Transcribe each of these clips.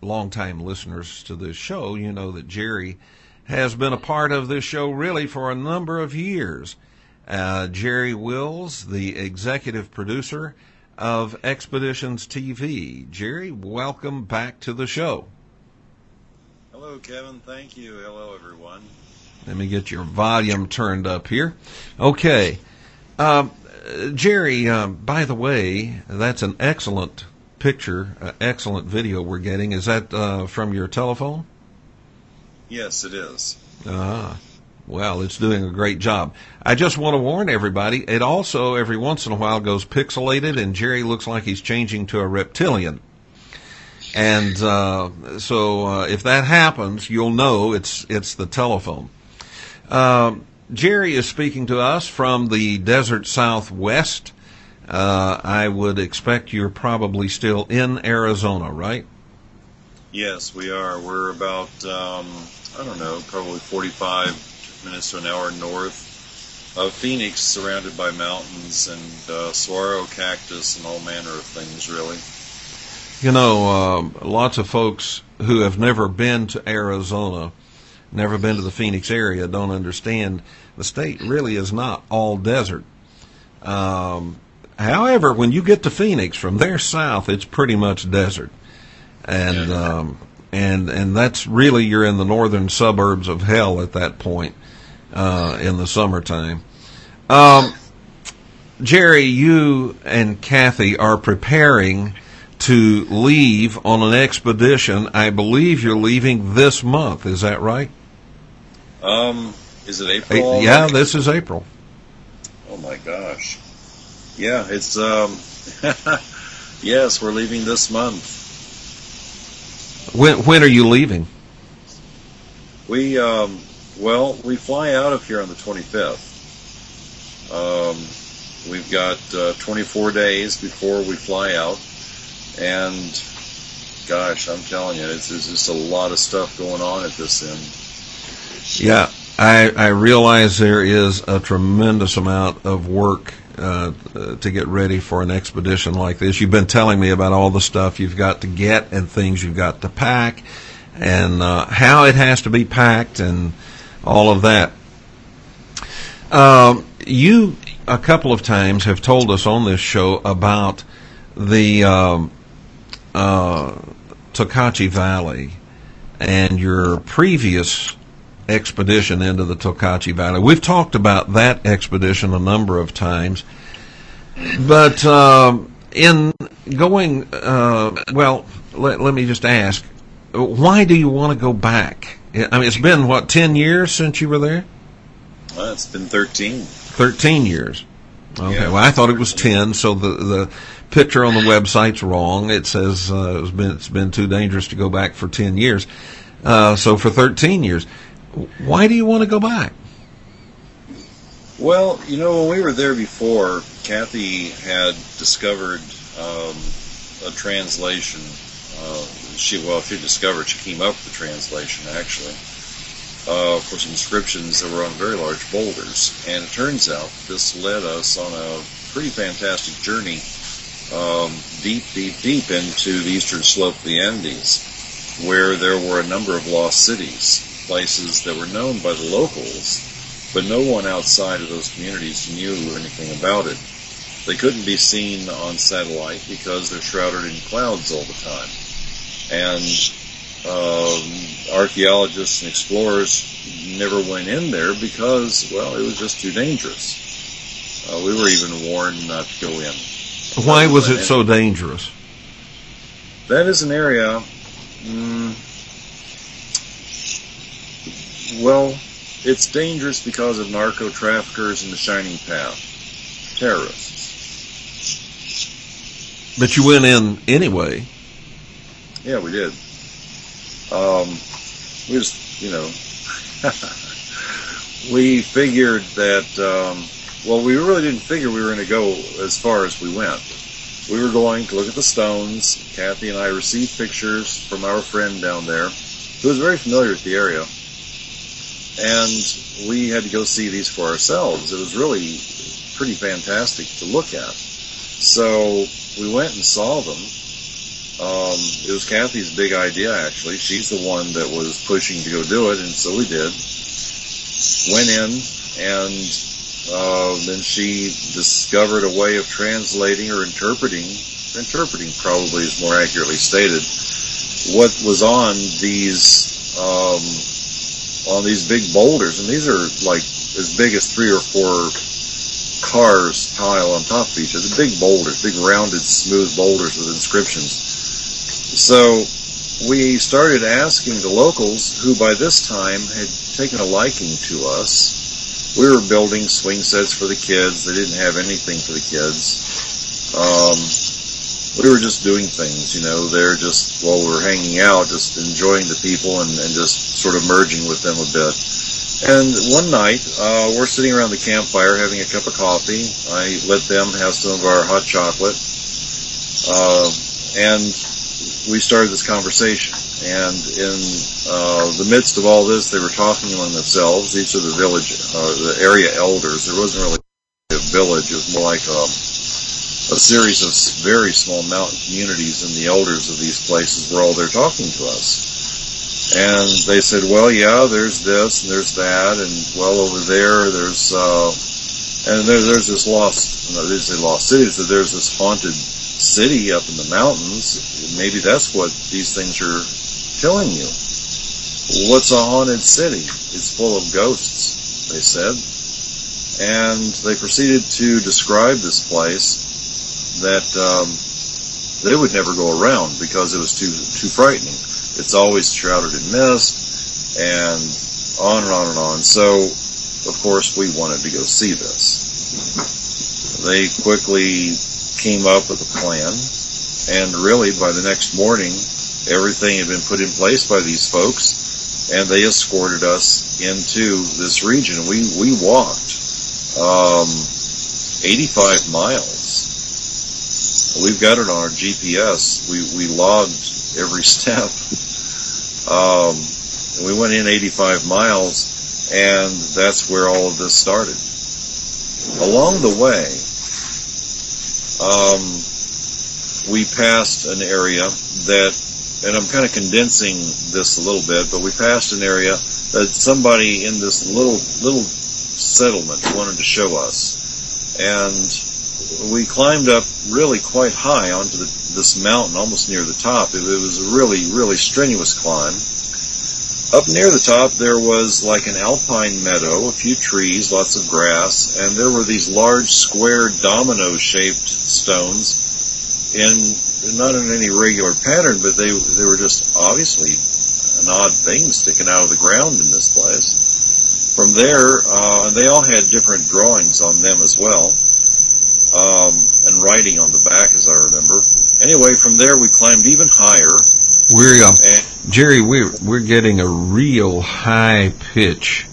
longtime listeners to this show, you know that Jerry has been a part of this show really for a number of years. Jerry Wills, the executive producer of Expeditions TV. Jerry, welcome back to the show. Hello, Kevin. Thank you. Hello, everyone. Let me get your volume turned up here. Okay. Jerry, by the way, that's an excellent picture, excellent video we're getting. Is that from your telephone? Yes, it is. Well, it's doing a great job. I just want to warn everybody, it also every once in a while goes pixelated, and Jerry looks like he's changing to a reptilian. And so if that happens, you'll know it's the telephone. Jerry is speaking to us from the desert Southwest. I would expect you're probably still in Arizona, right? Yes, we are. We're about, probably 45 minutes to an hour north of Phoenix, surrounded by mountains and saguaro cactus and all manner of things, really. You know, lots of folks who have never been to Arizona, never been to the Phoenix area, don't understand the state really is not all desert. However, when you get to Phoenix, from there south, it's pretty much desert. And and that's really, you're in the northern suburbs of hell at that point in the summertime. Jerry, you and Kathy are preparing to leave on an expedition. I believe you're leaving this month. Is that right? Is it April? Yeah, this is April. Oh my gosh. Yeah, it's yes, we're leaving this month. When are you leaving? We we fly out of here on the 25th. We've got 24 days before we fly out, and gosh, I'm telling you, there's just a lot of stuff going on at this end. Yeah, I realize there is a tremendous amount of work to get ready for an expedition like this. You've been telling me about all the stuff you've got to get and things you've got to pack and how it has to be packed and all of that. You, a couple of times, have told us on this show about the Tokachi Valley and your previous expedition into the Tokachi Valley. We've talked about that expedition a number of times, but in going, let me just ask, why do you want to go back? I mean, it's been, 10 years since you were there? It's been 13. 13 years. Okay, Yeah. well, I thought it was 10, so the picture on the website's wrong. It says it's been too dangerous to go back for 10 years. So for 13 years. Why do you want to go back? Well, when we were there before, Kathy had discovered a translation. She came up with the translation, actually, for some inscriptions that were on very large boulders. And it turns out this led us on a pretty fantastic journey deep into the eastern slope of the Andes, where there were a number of lost cities, places that were known by the locals, but no one outside of those communities knew anything about it. They couldn't be seen on satellite because they're shrouded in clouds all the time. And archaeologists and explorers never went in there because, it was just too dangerous. We were even warned not to go in. Why was it so dangerous? That is an area... it's dangerous because of narco-traffickers and the Shining Path. Terrorists. But you went in anyway. Yeah, we did. We just, we figured that, we really didn't figure we were going to go as far as we went. We were going to look at the stones. Kathy and I received pictures from our friend down there, who was very familiar with the area. And we had to go see these for ourselves. It was really pretty fantastic to look at. So we went and saw them. It was Kathy's big idea, actually. She's the one that was pushing to go do it, and so we did. Went in, and then she discovered a way of translating or interpreting probably is more accurately stated, what was on these big boulders. And these are like as big as 3 or 4 cars pile on top of each other. Big boulders, big rounded, smooth boulders with inscriptions. So we started asking the locals, who by this time had taken a liking to us. We were building swing sets for the kids. They didn't have anything for the kids. We were just doing things, they're just, while we were hanging out, just enjoying the people and just sort of merging with them a bit. And one night, we're sitting around the campfire having a cup of coffee. I let them have some of our hot chocolate. And we started this conversation. And in the midst of all this, they were talking among themselves. Each of the the area elders. There wasn't really a village. It was more like a series of very small mountain communities, and the elders of these places were all there talking to us. And they said, well, yeah, there's this and there's that, and well, over there there's this lost, they say lost cities, that there's this haunted city up in the mountains. Maybe that's what these things are telling you. What's a haunted city? It's full of ghosts, they said. And they proceeded to describe this place that they would never go around because it was too frightening. It's always shrouded in mist, and on and on and on. So, of course, we wanted to go see this. They quickly came up with a plan, and really by the next morning, everything had been put in place by these folks, and they escorted us into this region. We walked 85 miles. We've got it on our GPS. We logged every step. We went in 85 miles, and that's where all of this started. Along the way, we passed an area that, and I'm kind of condensing this a little bit, but we passed an area that somebody in this little settlement wanted to show us. And we climbed up really quite high onto this mountain, almost near the top. It was a really, really strenuous climb. Up near the top, there was like an alpine meadow, a few trees, lots of grass, and there were these large, square, domino-shaped stones, not in any regular pattern, but they were just obviously an odd thing sticking out of the ground in this place. From there, and they all had different drawings on them as well. And writing on the back, as I remember. Anyway, from there we climbed even higher. Jerry, we're getting a real high pitch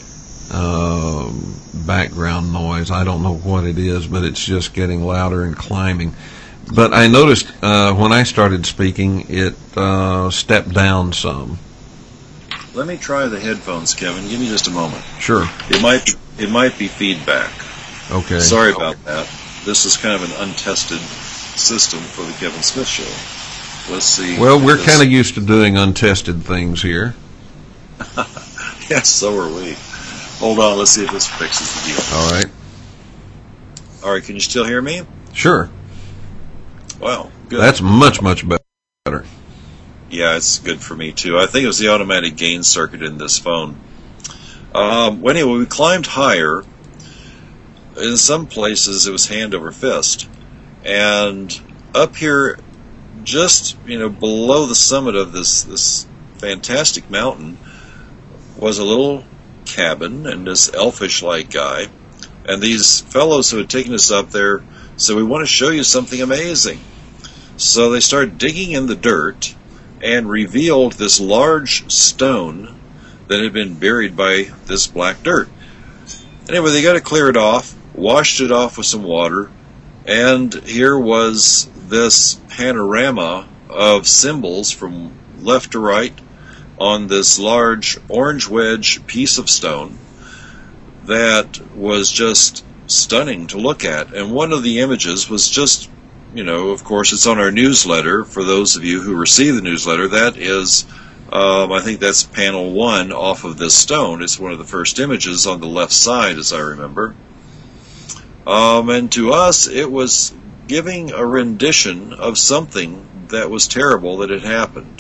background noise. I don't know what it is, but it's just getting louder and climbing. But I noticed when I started speaking, it stepped down some. Let me try the headphones, Kevin. Give me just a moment. Sure. It might be feedback. Okay. Sorry about that. This is kind of an untested system for the Kevin Smith Show. Let's see. Well, we're kind of used to doing untested things here. Yes, so are we. Hold on, let's see if this fixes the deal. All right. All right, can you still hear me? Sure. Wow, good. That's much, much better. Yeah, it's good for me, too. I think it was the automatic gain circuit in this phone. Well, anyway, we climbed higher. In some places, it was hand over fist. And up here, just, below the summit of this fantastic mountain, was a little cabin, and this elfish-like guy. And these fellows who had taken us up there said, we want to show you something amazing. So they started digging in the dirt and revealed this large stone that had been buried by this black dirt. Anyway, they got to clear it off, washed it off with some water, and here was this panorama of symbols from left to right on this large orange wedge piece of stone that was just stunning to look at. And one of the images was just of course, it's on our newsletter. For those of you who receive the newsletter, that is, I think that's panel 1 off of this stone. It's one of the first images on the left side, as I remember. And to us, it was giving a rendition of something that was terrible that had happened.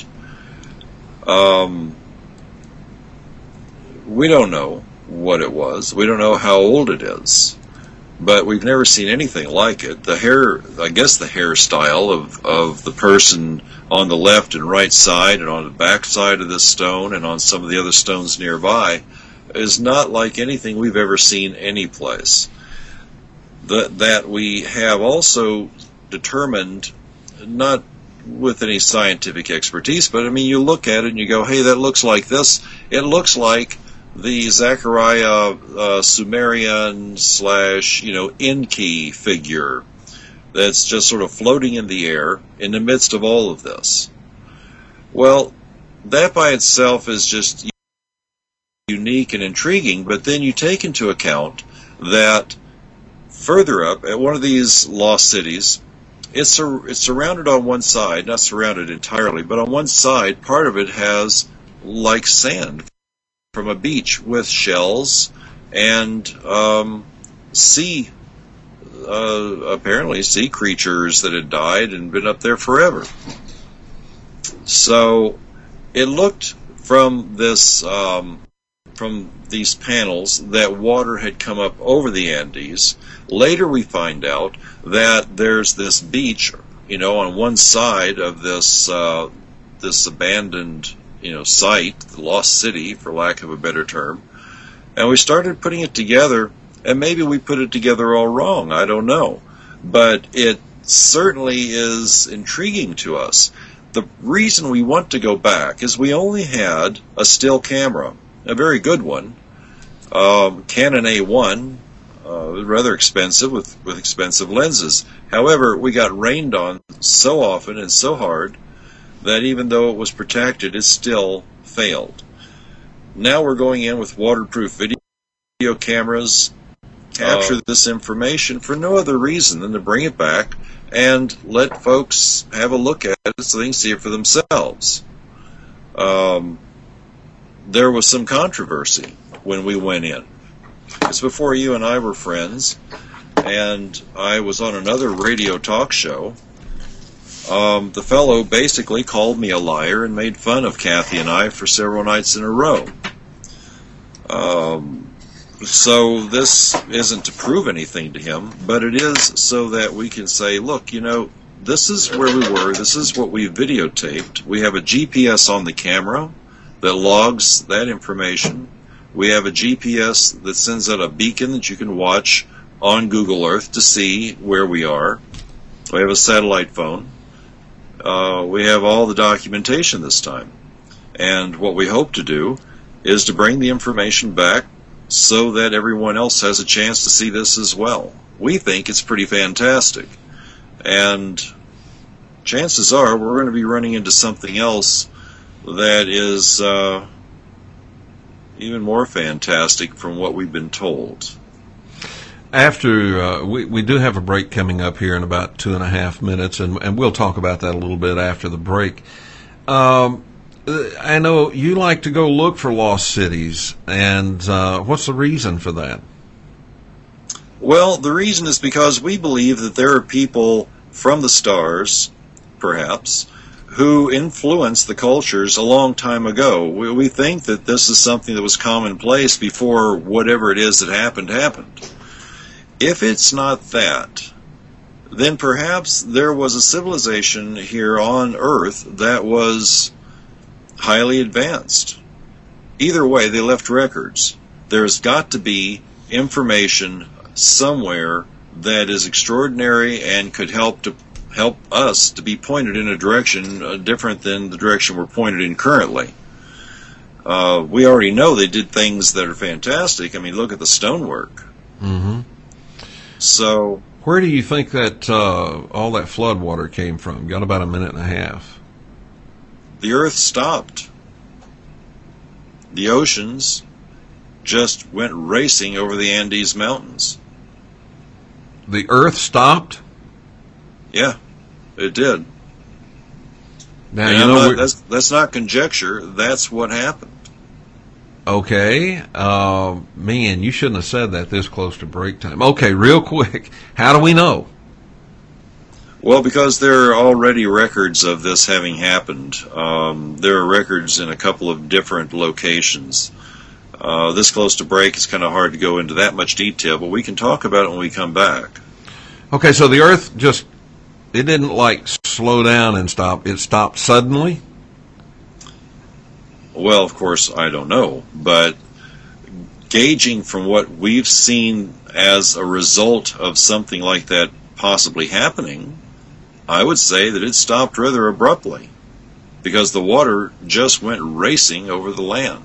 We don't know what it was. We don't know how old it is. But we've never seen anything like it. The hairstyle of the person on the left and right side and on the back side of this stone and on some of the other stones nearby is not like anything we've ever seen anyplace. That we have also determined, not with any scientific expertise, but I mean, you look at it and you go, hey, that looks like this. It looks like the Zechariah Sumerian / Enki figure that's just sort of floating in the air in the midst of all of this. Well, that by itself is just unique and intriguing, but then you take into account that further up at one of these lost cities, it's surrounded on one side, not surrounded entirely, but on one side, part of it has like sand from a beach with shells and apparently sea creatures that had died and been up there forever. So it looked from this from these panels that water had come up over the Andes. Later we find out that there's this beach, on one side of this this abandoned site, the lost city, for lack of a better term. And we started putting it together, and maybe we put it together all wrong, I don't know. But it certainly is intriguing to us. The reason we want to go back is we only had a still camera, a very good one, Canon A1, rather expensive with expensive lenses. However, we got rained on so often and so hard that even though it was protected, it still failed. Now we're going in with waterproof video cameras, capture this information for no other reason than to bring it back and let folks have a look at it so they can see it for themselves. There was some controversy when we went in. It's before you and I were friends, and I was on another radio talk show. The fellow basically called me a liar and made fun of Kathy and I for several nights in a row. So this isn't to prove anything to him, but it is so that we can say, look, this is where we were, this is what we videotaped. We have a GPS on the camera that logs that information. We have a GPS that sends out a beacon that you can watch on Google Earth to see where we are. We have a satellite phone. We have all the documentation this time. And what we hope to do is to bring the information back so that everyone else has a chance to see this as well. We think it's pretty fantastic. And chances are we're going to be running into something else that is even more fantastic from what we've been told. After we do have a break coming up here in about 2.5 minutes, and we'll talk about that a little bit after the break. I know you like to go look for lost cities, and what's the reason for that? Well, the reason is because we believe that there are people from the stars, perhaps, who influenced the cultures a long time ago. We think that this is something that was commonplace before whatever it is that happened. If it's not that, then perhaps there was a civilization here on Earth that was highly advanced. Either way, they left records. There's got to be information somewhere that is extraordinary and could help us to be pointed in a direction different than the direction we're pointed in currently. We already know they did things that are fantastic. I mean, look at the stonework. Mm-hmm. So, where do you think that all that flood water came from? Got about 1.5 minutes. The Earth stopped. The oceans just went racing over the Andes Mountains. The Earth stopped? Yeah. it did. Now, And that's not conjecture. That's what happened. Okay. Man, you shouldn't have said that this close to break time. Okay, real quick. How do we know? Well, because there are already records of this having happened. There are records in a couple of different locations. This close to break, it's kind of hard to go into that much detail, but we can talk about it when we come back. Okay, so the Earth it didn't like slow down and stop. It stopped suddenly? Well, of course, I don't know, but gauging from what we've seen as a result of something like that possibly happening, I would say that it stopped rather abruptly because the water just went racing over the land.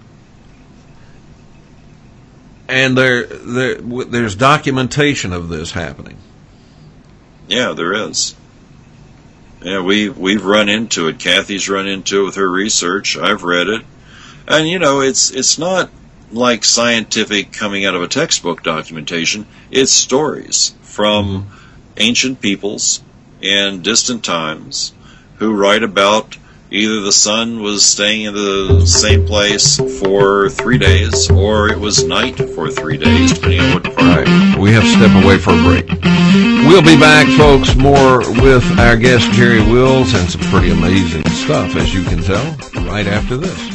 And there's documentation of this happening. Yeah, there is. Yeah, we've run into it. Kathy's run into it with her research. I've read it, and it's not like scientific coming out of a textbook documentation. It's stories from ancient peoples in distant times who write about either the sun was staying in the same place for 3 days, or it was night for 3 days, depending on what part. Right. We have to step away for a break. We'll be back, folks, more with our guest, Jerry Wills, and some pretty amazing stuff, as you can tell, right after this.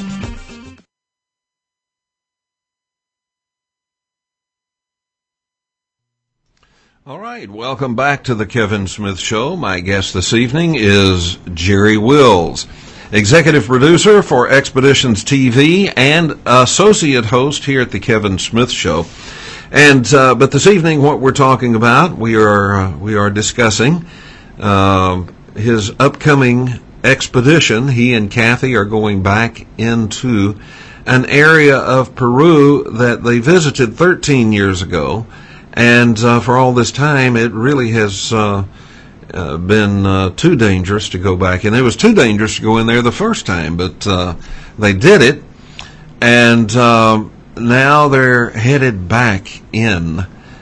All right, welcome back to the Kevin Smith Show. My guest this evening is Jerry Wills, executive producer for Expeditions TV and associate host here at the Kevin Smith Show. And but this evening, what we're talking about, we are discussing his upcoming expedition. He and Kathy are going back into an area of Peru that they visited 13 years ago. And for all this time, it really has been too dangerous to go back. And it was too dangerous to go in there the first time, but they did it. And now they're headed back in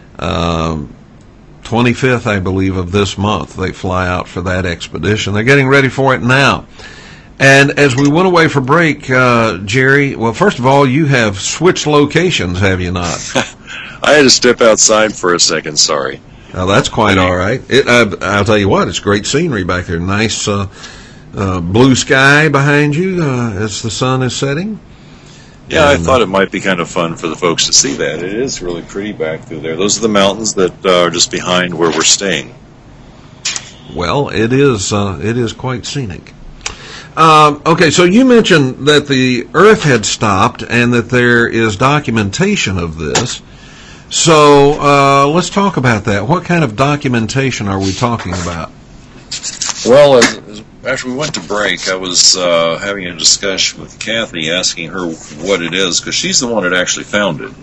25th, I believe, of this month. They fly out for that expedition. They're getting ready for it now. And as we went away for break, Jerry, well, first of all, you have switched locations, have you not? I had to step outside for a second, sorry. Now, that's quite all right. I'll tell you what, it's great scenery back there. Nice blue sky behind you as the sun is setting. Yeah, I thought it might be kind of fun for the folks to see that. It is really pretty back through there. Those are the mountains that are just behind where we're staying. Well, it is quite scenic. Okay, so you mentioned that the Earth had stopped and that there is documentation of this. So let's talk about that. What kind of documentation are we talking about? Well, after we went to break, I was having a discussion with Kathy, asking her what it is, because she's the one that actually found it.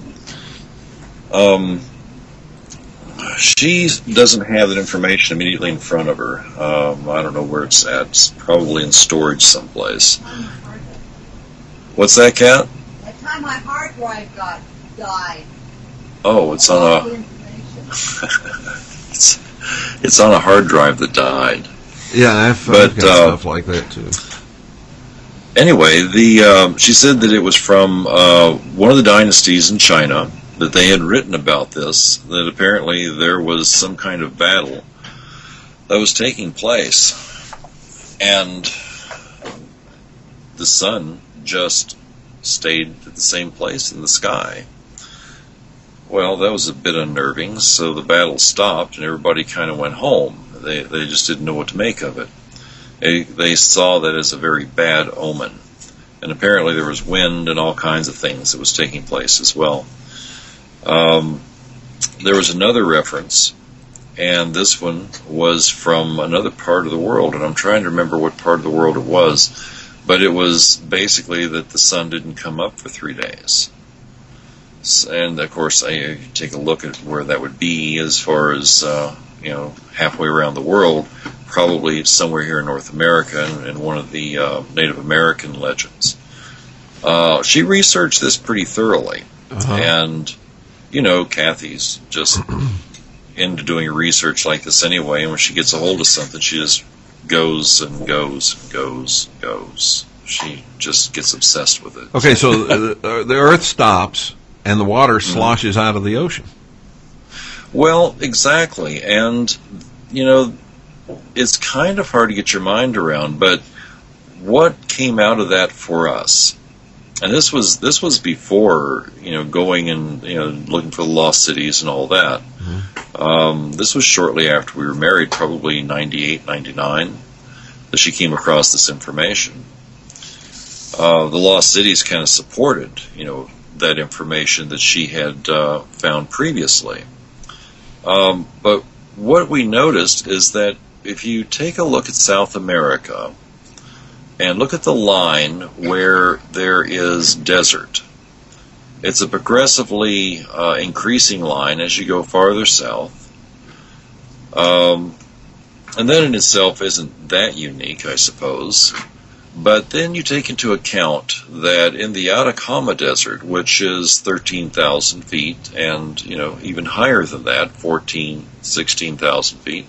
She doesn't have that information immediately in front of her. I don't know where it's at. It's probably in storage someplace. What's that, Kat? That time my hard drive died. Oh, it's on a it's on a hard drive that died. Yeah, I've got stuff like that too. Anyway, she said that it was from one of the dynasties in China, that they had written about this, that apparently there was some kind of battle that was taking place, and the sun just stayed at the same place in the sky. Well, that was a bit unnerving, so the battle stopped and everybody kind of went home. They just didn't know what to make of it. They saw that as a very bad omen. And apparently there was wind and all kinds of things that was taking place as well. There was another reference, and this one was from another part of the world, and I'm trying to remember what part of the world it was, but it was basically that the sun didn't come up for 3 days. And of course, I take a look at where that would be as far as halfway around the world, probably somewhere here in North America, and one of the Native American legends. She researched this pretty thoroughly, and Kathy's just into doing research like this anyway, and when she gets a hold of something, she just goes and goes and goes and goes. She just gets obsessed with it. Okay, so the Earth stops and the water sloshes out of the ocean. Well, exactly. And, you know, it's kind of hard to get your mind around, but what came out of that for us? And this was before, you know, going and, you know, looking for the lost cities and all that. This was shortly after we were married, probably 98, 99, that she came across this information. The lost cities kind of supported, you know, that information that she had found previously. But what we noticed is that if you take a look at South America and look at the line where there is desert, it's a progressively increasing line as you go farther south. And that in itself isn't that unique, I suppose. But then you take into account that in the Atacama Desert, which is 13,000 feet, and, you know, even higher than that, 16,000 feet,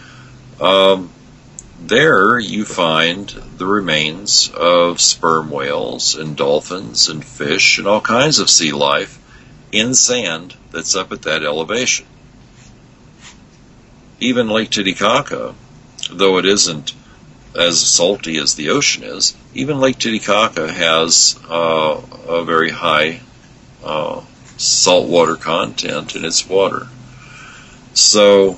there you find the remains of sperm whales and dolphins and fish and all kinds of sea life in sand that's up at that elevation. Even Lake Titicaca, though it isn't as salty as the ocean is, even Lake Titicaca has a very high saltwater content in its water. So,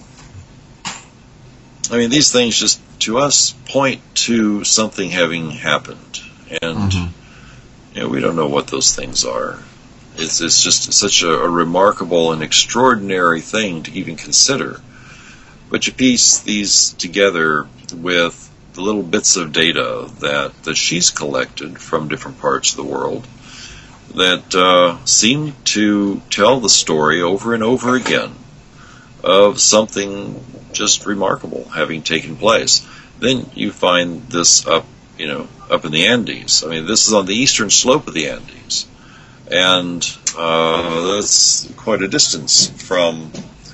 I mean, these things just, to us, point to something having happened. And, you know, we don't know what those things are. It's just such a remarkable and extraordinary thing to even consider. But you piece these together with the little bits of data that she's collected from different parts of the world that seem to tell the story over and over again of something just remarkable having taken place. Then you find this up in the Andes. I mean, this is on the eastern slope of the Andes, and that's quite a distance from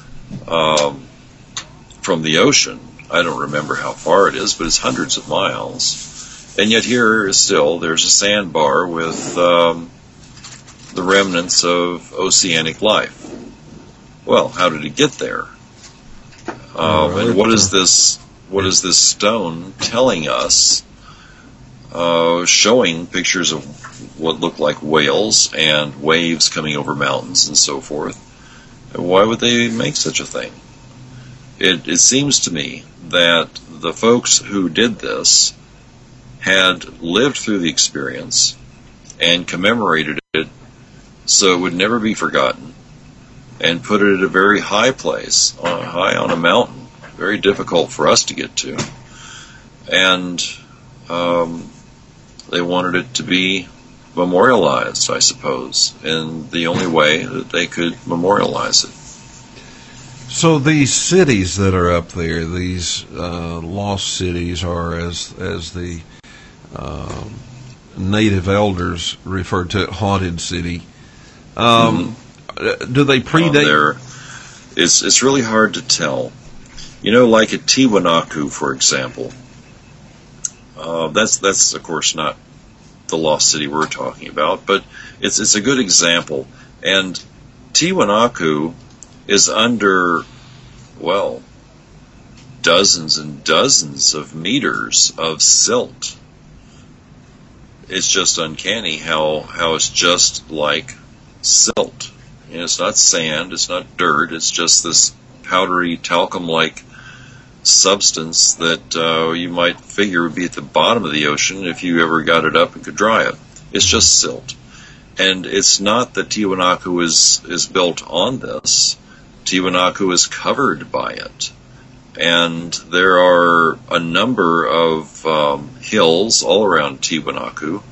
the ocean. I don't remember how far it is, but it's hundreds of miles. And yet here still there's a sandbar with the remnants of oceanic life. Well, how did it get there? And what is this stone telling us, showing pictures of what look like whales and waves coming over mountains and so forth? And why would they make such a thing? It seems to me that the folks who did this had lived through the experience and commemorated it so it would never be forgotten, and put it at a very high place, high on a mountain, very difficult for us to get to. And they wanted it to be memorialized, I suppose, in the only way that they could memorialize it. So these cities that are up there, these lost cities, or as the native elders referred to it, haunted city, do they predate? It's really hard to tell. You know, like at Tiwanaku, for example, that's of course not the lost city we're talking about, but it's a good example. And Tiwanaku is under, well, dozens and dozens of meters of silt. It's just uncanny how it's just like silt. You know, it's not sand, it's not dirt, it's just this powdery talcum-like substance that you might figure would be at the bottom of the ocean if you ever got it up and could dry it. It's just silt. And it's not that Tiwanaku is built on this. Tiwanaku is covered by it. And there are a number of hills all around Tiwanaku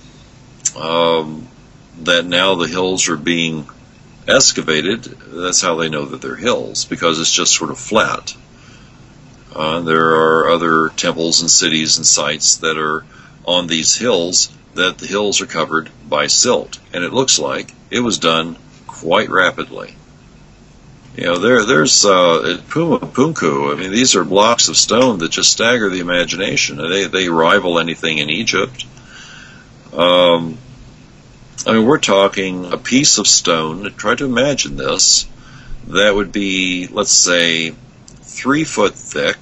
that now the hills are being excavated. That's how they know that they're hills, because it's just sort of flat. There are other temples and cities and sites that are on these hills that the hills are covered by silt. And it looks like it was done quite rapidly. There's at Puma Punku. I mean, these are blocks of stone that just stagger the imagination. They rival anything in Egypt. We're talking a piece of stone. Try to imagine this. That would be, let's say, 3 foot thick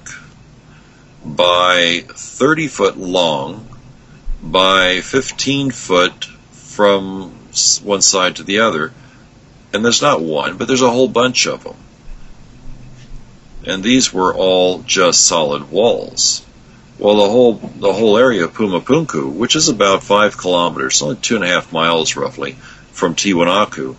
by 30 foot long by 15 foot from one side to the other. And there's not one, but there's a whole bunch of them. And these were all just solid walls. Well, the whole area of Puma Punku, which is about 5 kilometers, only 2.5 miles roughly, from Tiwanaku,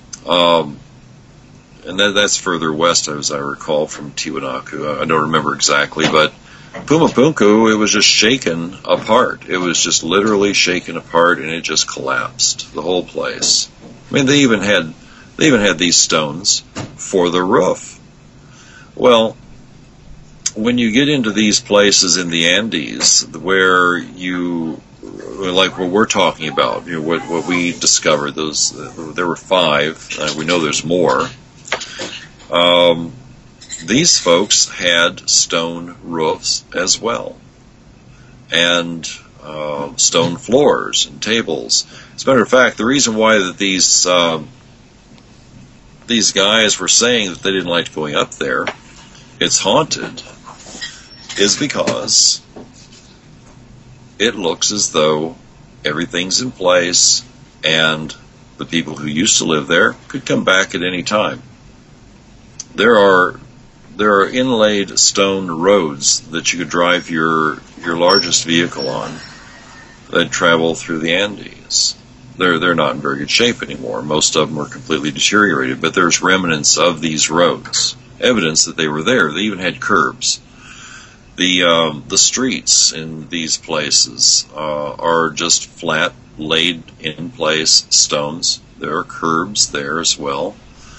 and that's further west, as I recall, from Tiwanaku. I don't remember exactly, but Puma Punku, it was just shaken apart. It was just literally shaken apart, and it just collapsed, the whole place. I mean, they even had these stones for the roof. Well, when you get into these places in the Andes, where like what we're talking about, what we discovered, there were 5. We know there's more. These folks had stone roofs as well, and stone floors and tables. As a matter of fact, the reason why that these guys were saying that they didn't like going up there, it's haunted, is because it looks as though everything's in place and the people who used to live there could come back at any time. There are inlaid stone roads that you could drive your largest vehicle on that travel through the Andes. They're not in very good shape anymore. Most of them are completely deteriorated, but there's remnants of these roads, evidence that they were there. They even had curbs. The streets in these places are just flat, laid in place stones. There are curbs there as well.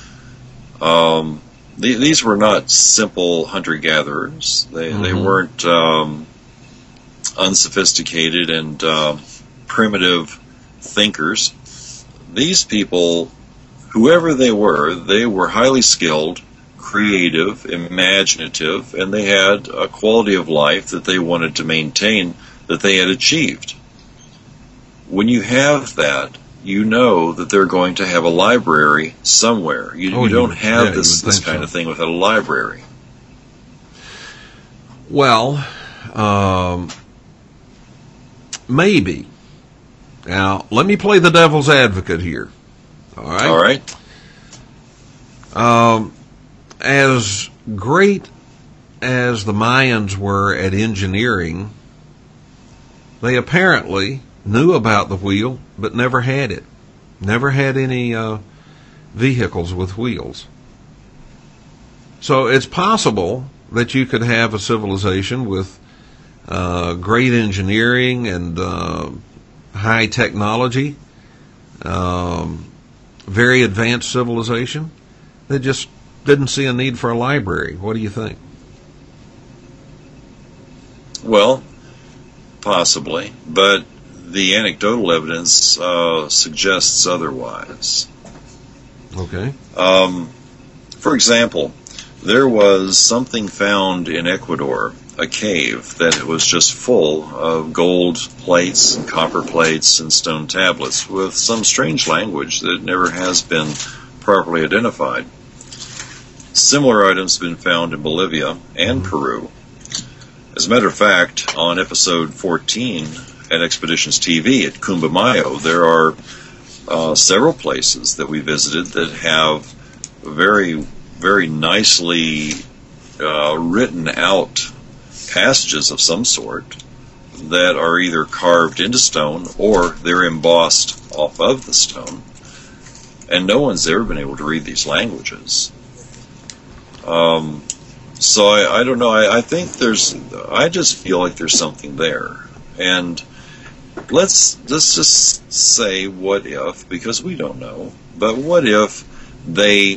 These were not simple hunter-gatherers. They weren't unsophisticated and primitive thinkers. These people, whoever they were highly skilled, creative, imaginative, and they had a quality of life that they wanted to maintain that they had achieved. When you have that, you know that they're going to have a library somewhere. You don't have this kind of thing without a library. Well, maybe. Now, let me play the devil's advocate here. All right? All right. As great as the Mayans were at engineering, they apparently knew about the wheel, but never had it. Never had any vehicles with wheels. So it's possible that you could have a civilization with great engineering and high technology, very advanced civilization, that just didn't see a need for a library. What do you think? Well, possibly, but the anecdotal evidence suggests otherwise. Okay. For example, there was something found in Ecuador, a cave that was just full of gold plates and copper plates and stone tablets with some strange language that never has been properly identified. Similar items have been found in Bolivia and Peru. As a matter of fact, on episode 14 at Expeditions TV at Cumbimayo, there are several places that we visited that have very, very nicely written out passages of some sort that are either carved into stone or they're embossed off of the stone. And no one's ever been able to read these languages. So I don't know. I think I just feel like there's something there. And let's just say what if, because we don't know, but what if they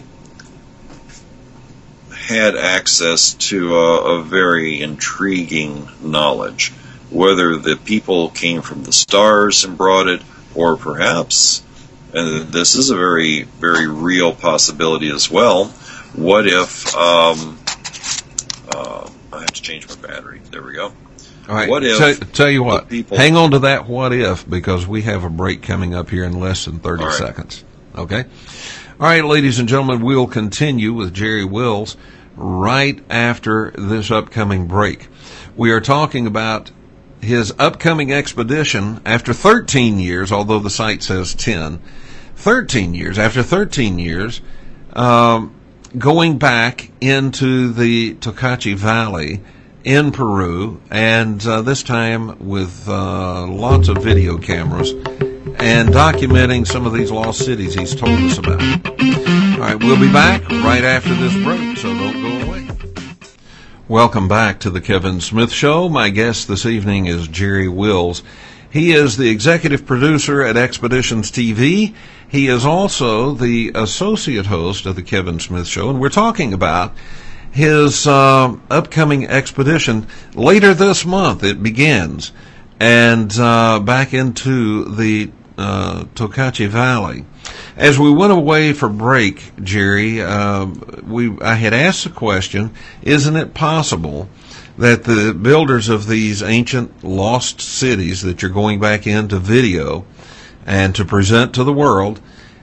had access to a very intriguing knowledge, whether the people came from the stars and brought it, or perhaps, and this is a very, very real possibility as well, what if, I have to change my battery. There we go. All right. What if tell you what, people, hang on to that what if, because we have a break coming up here in less than 30 seconds. Okay? All right, ladies and gentlemen, we'll continue with Jerry Wills right after this upcoming break. We are talking about his upcoming expedition after 13 years, although the site says 10. 13 years. After 13 years, going back into the Tocachi Valley in Peru, and this time with lots of video cameras and documenting some of these lost cities he's told us about. All right, we'll be back right after this break, so don't go away. Welcome back to the Kevin Smith Show. My guest this evening is Jerry Wills. He is the executive producer at Expeditions TV. He is also the associate host of the Kevin Smith Show, and we're talking about his upcoming expedition. Later this month it begins, and back into the Tocachi Valley. As we went away for break, Jerry, I had asked the question, isn't it possible that the builders of these ancient lost cities that you're going back into video and to present to the world,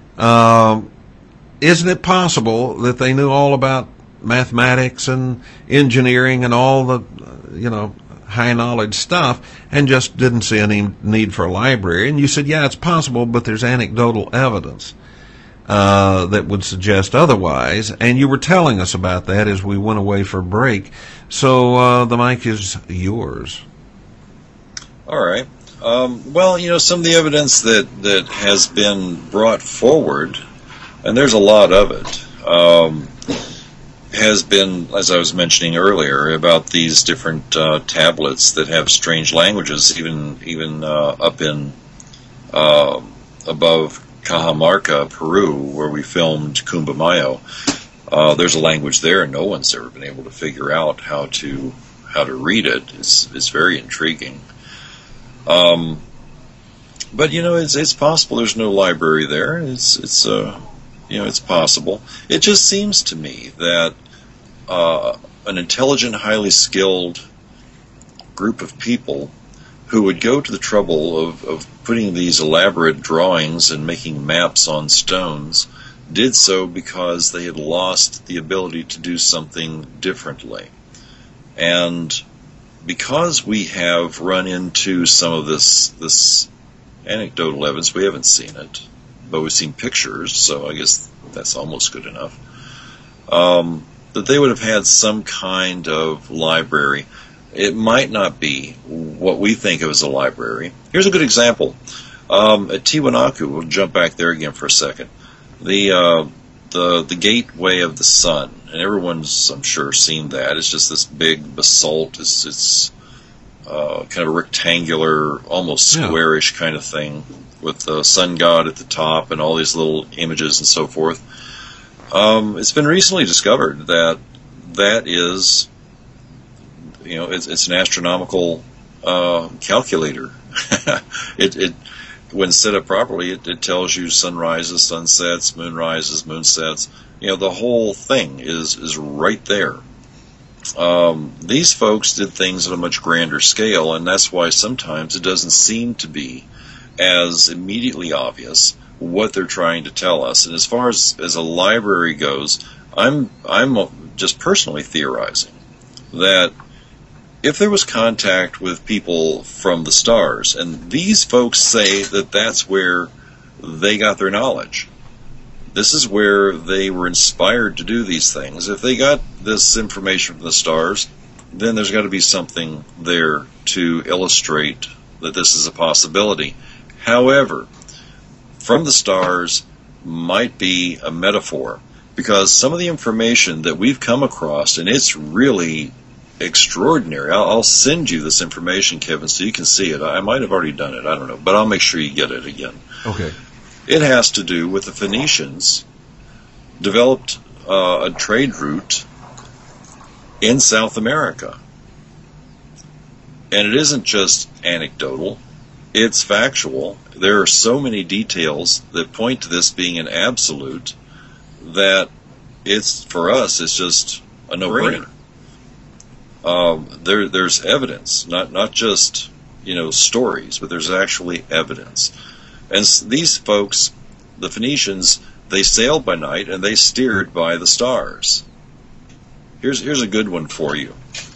isn't it possible that they knew all about mathematics and engineering and all the, high knowledge stuff and just didn't see any need for a library? And you said, yeah, it's possible, but there's anecdotal evidence that would suggest otherwise. And you were telling us about that as we went away for break. So the mic is yours. All right. Well, some of the evidence that has been brought forward, and there's a lot of it, has been, as I was mentioning earlier, about these different tablets that have strange languages, even up in above Cajamarca, Peru, where we filmed Cumbamayo. There's a language there, and no one's ever been able to figure out how to read it. It's very intriguing. But it's possible there's no library there. It's possible. It just seems to me that an intelligent, highly skilled group of people who would go to the trouble of putting these elaborate drawings and making maps on stones did so because they had lost the ability to do something differently. And because we have run into some of this anecdotal evidence, we haven't seen it, but we've seen pictures, so I guess that's almost good enough, that they would have had some kind of library. It might not be what we think of as a library. Here's a good example. At Tiwanaku, we'll jump back there again for a second. The Gateway of the Sun, and everyone's, I'm sure, seen that. It's just this big basalt. It's kind of a rectangular, almost squarish kind of thing with the sun god at the top and all these little images and so forth. It's been recently discovered that is, it's an astronomical calculator. It when set up properly, it tells you sunrises, sunsets, moon rises, moon sets. The whole thing is right there. These folks did things at a much grander scale, and that's why sometimes it doesn't seem to be as immediately obvious what they're trying to tell us. And as far as a library goes, I'm just personally theorizing that if there was contact with people from the stars, and these folks say that that's where they got their knowledge, this is where they were inspired to do these things. If they got this information from the stars, then there's got to be something there to illustrate that this is a possibility. However, from the stars might be a metaphor, because some of the information that we've come across, and it's really extraordinary. I'll send you this information, Kevin, so you can see it. I might have already done it. I don't know, but I'll make sure you get it again. Okay. It has to do with the Phoenicians developed a trade route in South America. And it isn't just anecdotal, it's factual. There are so many details that point to this being an absolute that it's for us. It's just a no-brainer. There's evidence, not just stories, but there's actually evidence. And these folks, the Phoenicians, they sailed by night and they steered by the stars. Here's a good one for you.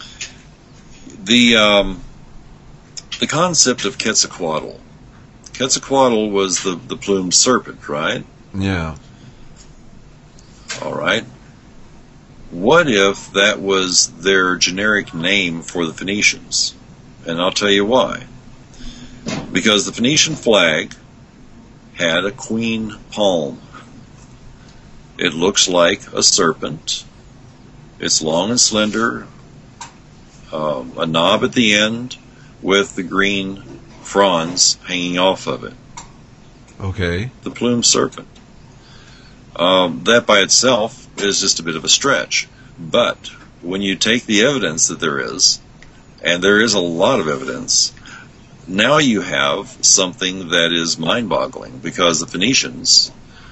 The concept of Quetzalcoatl. Quetzalcoatl was the plumed serpent, right? Yeah. All right. What if that was their generic name for the Phoenicians? And I'll tell you why. Because the Phoenician flag had a queen palm. It looks like a serpent. It's long and slender, a knob at the end with the green fronds hanging off of it. Okay. The plumed serpent. That by itself is just a bit of a stretch. But when you take the evidence that there is, and there is a lot of evidence, now you have something that is mind-boggling, because the Phoenicians,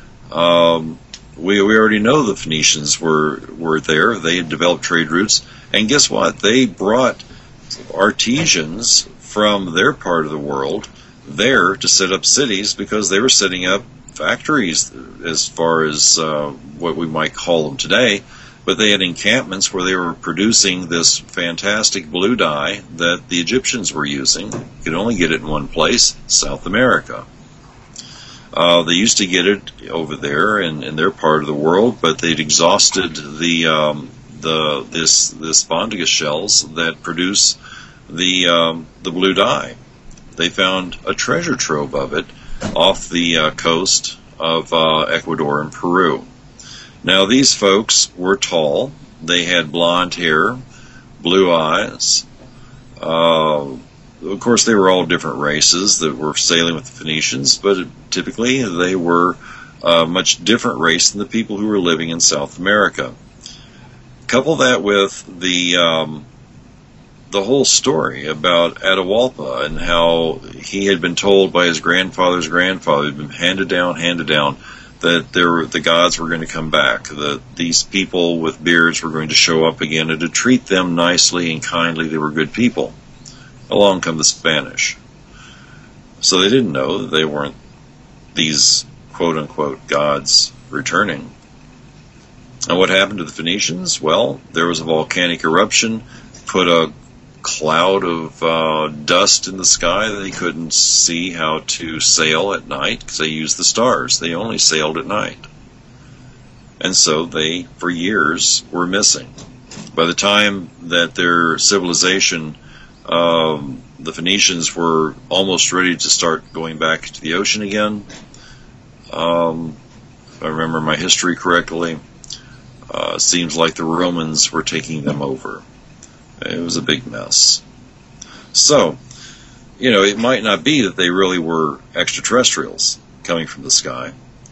we already know the Phoenicians were there. They had developed trade routes, and guess what? They brought artisans from their part of the world there to set up cities, because they were setting up factories as far as what we might call them today, but they had encampments where they were producing this fantastic blue dye that the Egyptians were using. You could only get it in one place, South America. They used to get it over there in their part of the world, but they'd exhausted this Spondagus shells that produce the blue dye. They found a treasure trove of it off the coast of Ecuador and Peru. Now, these folks were tall. They had blonde hair, blue eyes. Of course, they were all different races that were sailing with the Phoenicians, but typically they were a much different race than the people who were living in South America. Couple that with the whole story about Atahualpa and how he had been told by his grandfather's grandfather, had been handed down, that the gods were going to come back, that these people with beards were going to show up again, and to treat them nicely and kindly. They were good people. Along come the Spanish. So they didn't know that they weren't these quote-unquote gods returning. And what happened to the Phoenicians? Well, there was a volcanic eruption, put a cloud of dust in the sky. They couldn't see how to sail at night because they used the stars. They only sailed at night. And so they, for years, were missing. By the time that their civilization, the Phoenicians were almost ready to start going back to the ocean again, if I remember my history correctly, seems like the Romans were taking them over. It was a big mess. So, it might not be that they really were extraterrestrials coming from the sky.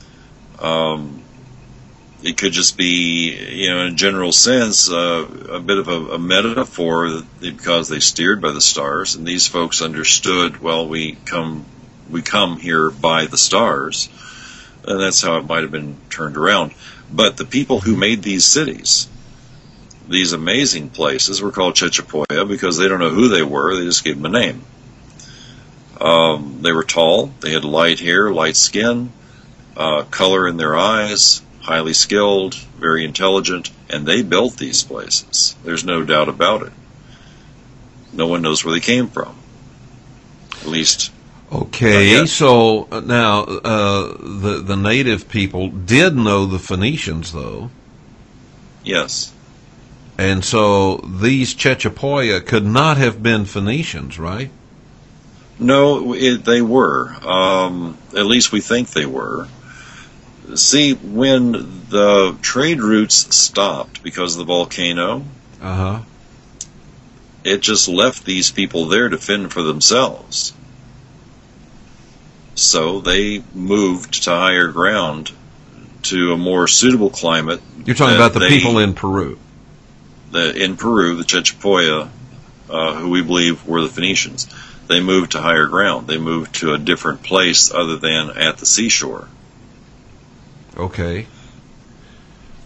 It could just be, in a general sense, a bit of a metaphor, because they steered by the stars, and these folks understood, well, we come here by the stars, and that's how it might have been turned around. But the people who made these cities, these amazing places, were called Chechapoya because they don't know who they were. They just gave them a name. They were tall. They had light hair, light skin, color in their eyes, highly skilled, very intelligent, and they built these places. There's no doubt about it. No one knows where they came from. At least. Okay, so now the native people did know the Phoenicians, though. Yes. And so these Chechapoya could not have been Phoenicians, right? No, they were. At least we think they were. See, when the trade routes stopped because of the volcano, it just left these people there to fend for themselves. So they moved to higher ground, to a more suitable climate. You're talking about the people in Peru. In Peru, the Chechapoya, who we believe were the Phoenicians, they moved to higher ground. They moved to a different place other than at the seashore. Okay.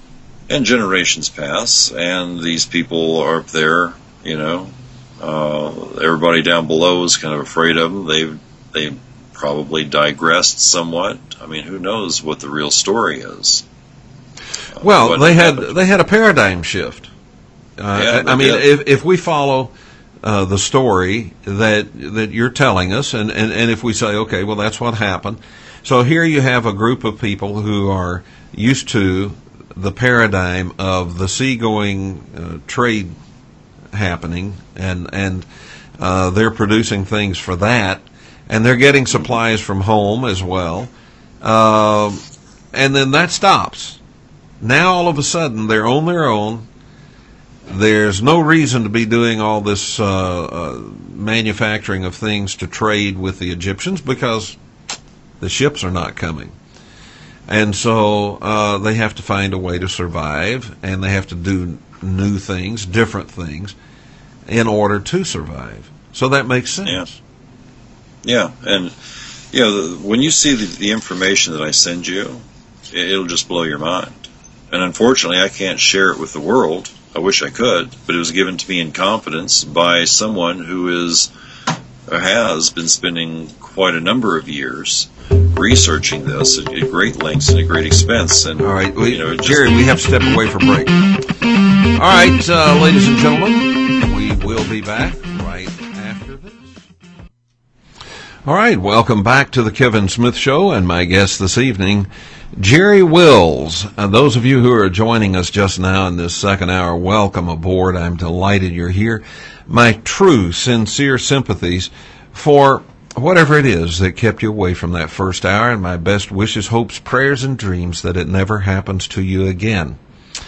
And generations pass, and these people are up there, everybody down below is kind of afraid of them. They've probably digressed somewhat. I mean, who knows what the real story is? Well, they had a paradigm shift. If we follow the story that you're telling us, and if we say, okay, well, that's what happened. So here you have a group of people who are used to the paradigm of the seagoing trade happening, and they're producing things for that, and they're getting supplies from home as well, and then that stops. Now all of a sudden they're on their own. There's no reason to be doing all this manufacturing of things to trade with the Egyptians because the ships are not coming. And so they have to find a way to survive, and they have to do new things, different things, in order to survive. So that makes sense. Yeah. And, when you see the information that I send you, it'll just blow your mind. And unfortunately, I can't share it with the world. I wish I could, but it was given to me in confidence by someone who has been spending quite a number of years researching this at great lengths and at great expense. And all right, Jerry, we have to step away for break. All right, ladies and gentlemen, we will be back right after this. All right, welcome back to the Kevin Smith Show, and my guest this evening, Jerry Wills. Those of you who are joining us just now in this second hour, welcome aboard. I'm delighted you're here. My true, sincere sympathies for whatever it is that kept you away from that first hour, and my best wishes, hopes, prayers, and dreams that it never happens to you again.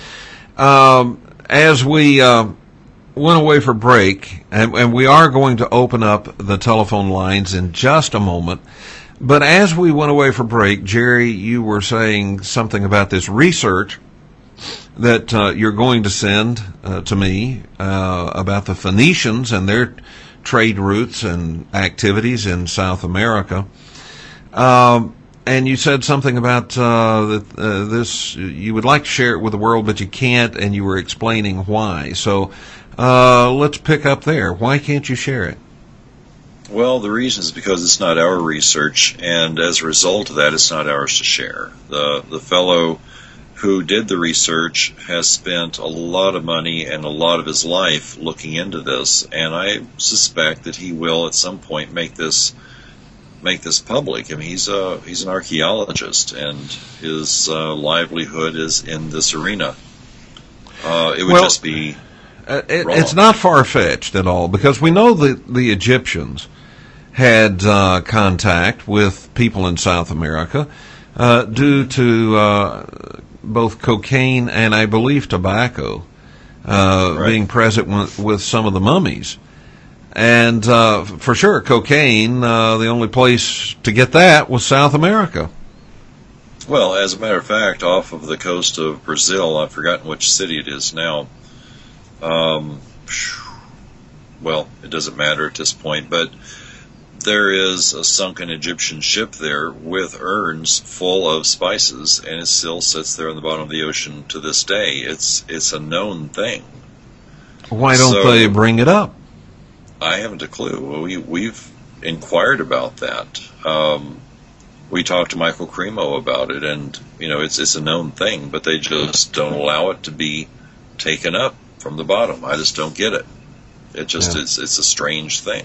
As we went away for break, and we are going to open up the telephone lines in just a moment, but as we went away for break, Jerry, you were saying something about this research that you're going to send to me about the Phoenicians and their trade routes and activities in South America. And you said something about this, you would like to share it with the world, but you can't, and you were explaining why. So let's pick up there. Why can't you share it? Well, the reason is because it's not our research, and as a result of that, it's not ours to share. The fellow who did the research has spent a lot of money and a lot of his life looking into this, and I suspect that he will at some point make this public. I mean, he's an archaeologist, and his livelihood is in this arena. It would just be it's not far-fetched at all, because we know that the Egyptians had contact with people in South America due to both cocaine and, I believe, tobacco being present with some of the mummies. And for sure, cocaine, the only place to get that was South America. Well, as a matter of fact, off of the coast of Brazil, I've forgotten which city it is now. Well, it doesn't matter at this point, but there is a sunken Egyptian ship there with urns full of spices, and it still sits there in the bottom of the ocean to this day. It's a known thing. Why don't they bring it up? I haven't a clue. We've inquired about that. We talked to Michael Cremo about it, and it's a known thing, but they just don't allow it to be taken up from the bottom. I just don't get it. It's a strange thing.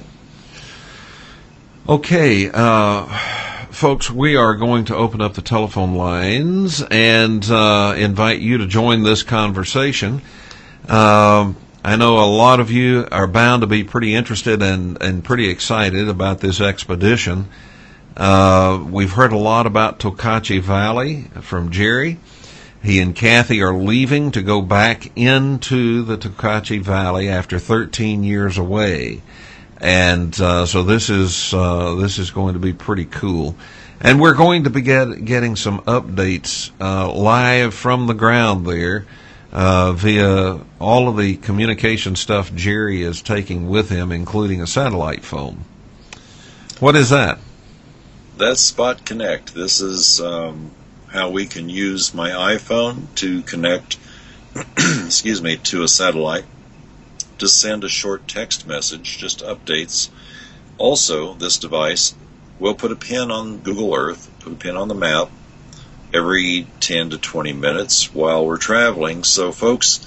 Okay, folks, we are going to open up the telephone lines and invite you to join this conversation. I know a lot of you are bound to be pretty interested and pretty excited about this expedition. We've heard a lot about Tokachi Valley from Jerry. He and Kathy are leaving to go back into the Tokachi Valley after 13 years away. And so this is going to be pretty cool. And we're going to be getting some updates live from the ground there via all of the communication stuff Jerry is taking with him, including a satellite phone. What is that? That's Spot Connect. This is how we can use my iPhone to connect excuse me, to a satellite to send a short text message, just updates. Also, this device will put a pin on Google Earth, put a pin on the map every 10 to 20 minutes while we're traveling, so folks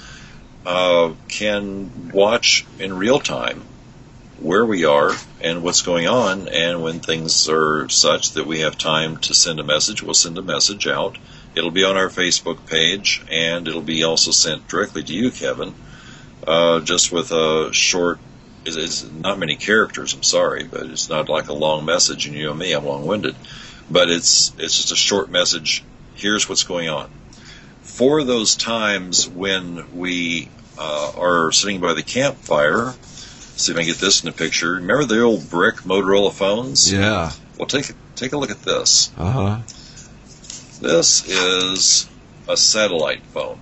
can watch in real time where we are and what's going on, and when things are such that we have time to send a message, we'll send a message out. It'll be on our Facebook page, and it'll be also sent directly to you, Kevin, just with a short, it's not many characters, I'm sorry, but it's not like a long message, and you know me, I'm long-winded, but it's just a short message. Here's what's going on. For those times when we are sitting by the campfire, see if I can get this in the picture. Remember the old brick Motorola phones? Yeah. Well, take a look at this. Uh-huh. This is a satellite phone.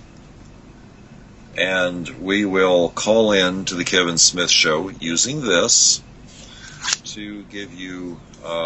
And we will call in to the Kevin Smith Show using this to give you,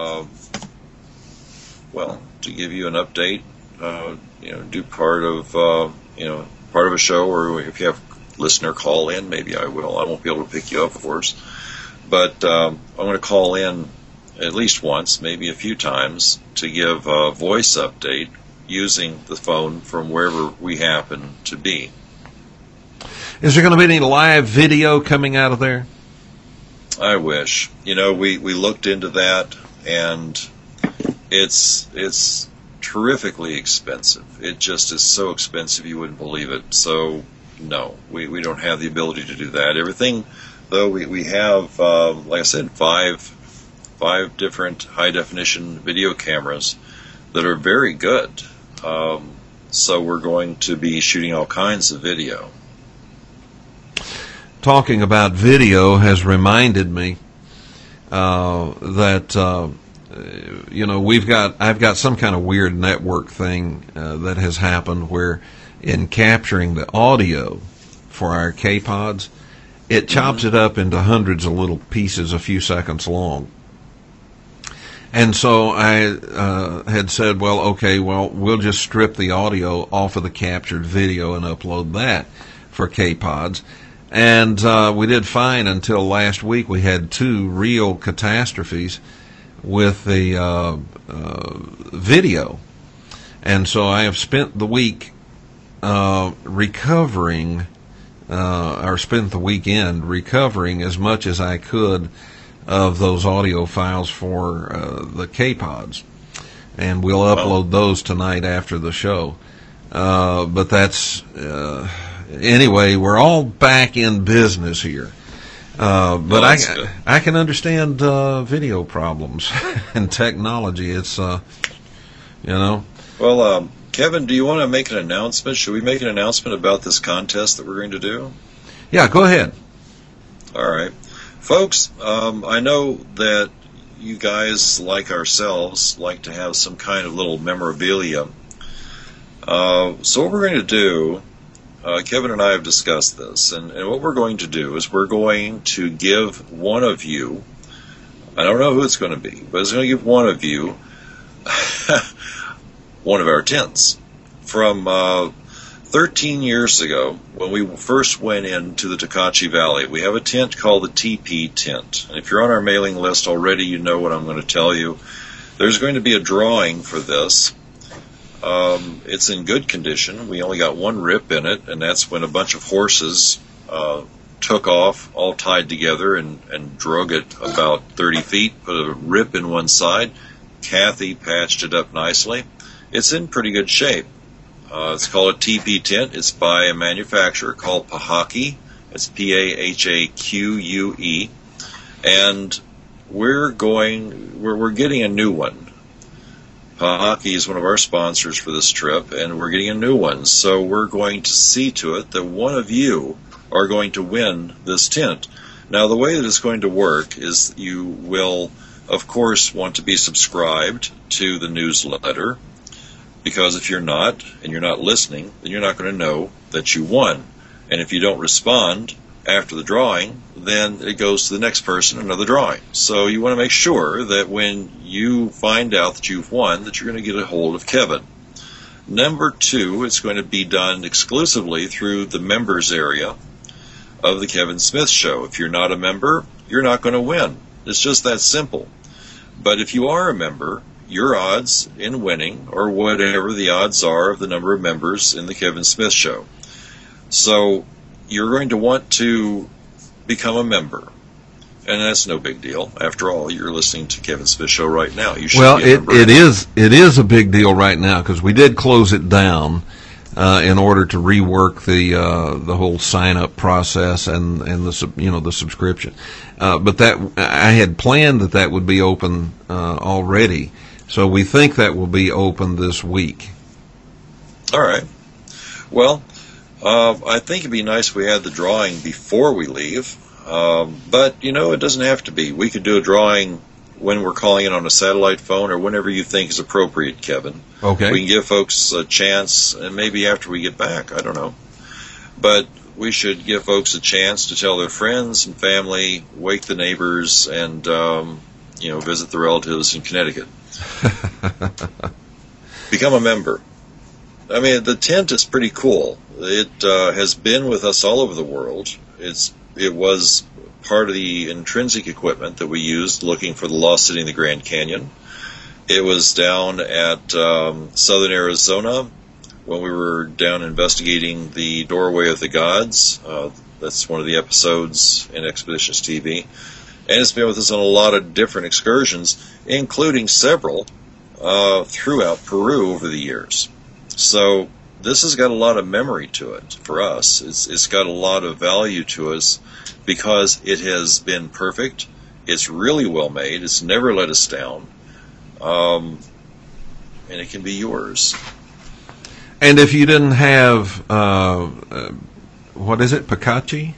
to give you an update, do part of a show, or if you have listener call in, maybe I will. I won't be able to pick you up, of course. But I'm going to call in at least once, maybe a few times, to give a voice update using the phone from wherever we happen to be. Is there going to be any live video coming out of there? I wish. We looked into that, and it's terrifically expensive. It just is so expensive you wouldn't believe it. So, no, we don't have the ability to do that. Everything, though, we have, like I said, five different high-definition video cameras that are very good. So we're going to be shooting all kinds of video. Talking about video has reminded me that I've got some kind of weird network thing that has happened where, in capturing the audio for our K-Pods, it chops it up into hundreds of little pieces a few seconds long. And so I had said, we'll just strip the audio off of the captured video and upload that for K-Pods. And we did fine until last week. We had 2 real catastrophes with the video. And so I have spent the week recovering, or spent the weekend recovering as much as I could of those audio files for the K-Pods. And we'll upload those tonight after the show. But that's... Anyway, we're all back in business here. But I can understand video problems and technology. It's, Well, Kevin, do you want to make an announcement? Should we make an announcement about this contest that we're going to do? Yeah, go ahead. All right. Folks, I know that you guys, like ourselves, like to have some kind of little memorabilia. So what we're going to do... Kevin and I have discussed this, and what we're going to do is we're going to give one of you, I don't know who it's going to be, but it's going to give one of you one of our tents. From 13 years ago, when we first went into the Tokachi Valley, we have a tent called the TP tent. And if you're on our mailing list already, you know what I'm going to tell you. There's going to be a drawing for this. It's in good condition. We only got one rip in it, and that's when a bunch of horses took off, all tied together, and drug it about 30 feet, put a rip in one side. Kathy patched it up nicely. It's in pretty good shape. It's called a TP tent. It's by a manufacturer called Pahaqui. It's P-A-H-A-Q-U-E. And we're getting a new one. Pahaqui is one of our sponsors for this trip, and we're getting a new one. So we're going to see to it that one of you are going to win this tent. Now, the way that it's going to work is you will, of course, want to be subscribed to the newsletter, because if you're not, and you're not listening, then you're not going to know that you won. And if you don't respond after the drawing, then it goes to the next person, another drawing. So you want to make sure that when you find out that you've won, that you're going to get a hold of Kevin. Number two, it's going to be done exclusively through the members area of the Kevin Smith Show. If you're not a member, you're not going to win. It's just that simple. But if you are a member, your odds in winning are whatever the odds are of the number of members in the Kevin Smith Show. So you're going to want to become a member. And that's no big deal. After all, you're listening to Kevin Smith Show right now. You should be a member. It is a big deal right now because we did close it down in order to rework the whole sign up process and the subscription. But that I had planned that would be open already, so we think that will be open this week. All right. Well, I think it'd be nice if we had the drawing before we leave. But, it doesn't have to be. We could do a drawing when we're calling in on a satellite phone or whenever you think is appropriate, Kevin. Okay. We can give folks a chance, and maybe after we get back, I don't know. But we should give folks a chance to tell their friends and family, wake the neighbors, and, visit the relatives in Connecticut. Become a member. I mean, the tent is pretty cool. It has been with us all over the world. It was part of the intrinsic equipment that we used looking for the lost city in the Grand Canyon. It was down at southern Arizona when we were down investigating the Doorway of the Gods. That's one of the episodes in Expeditions TV. And it's been with us on a lot of different excursions, including several throughout Peru over the years. So this has got a lot of memory to it for us. It's got a lot of value to us because it has been perfect. It's really well made. It's never let us down. And it can be yours. And if you didn't have, what is it, Pahaqui?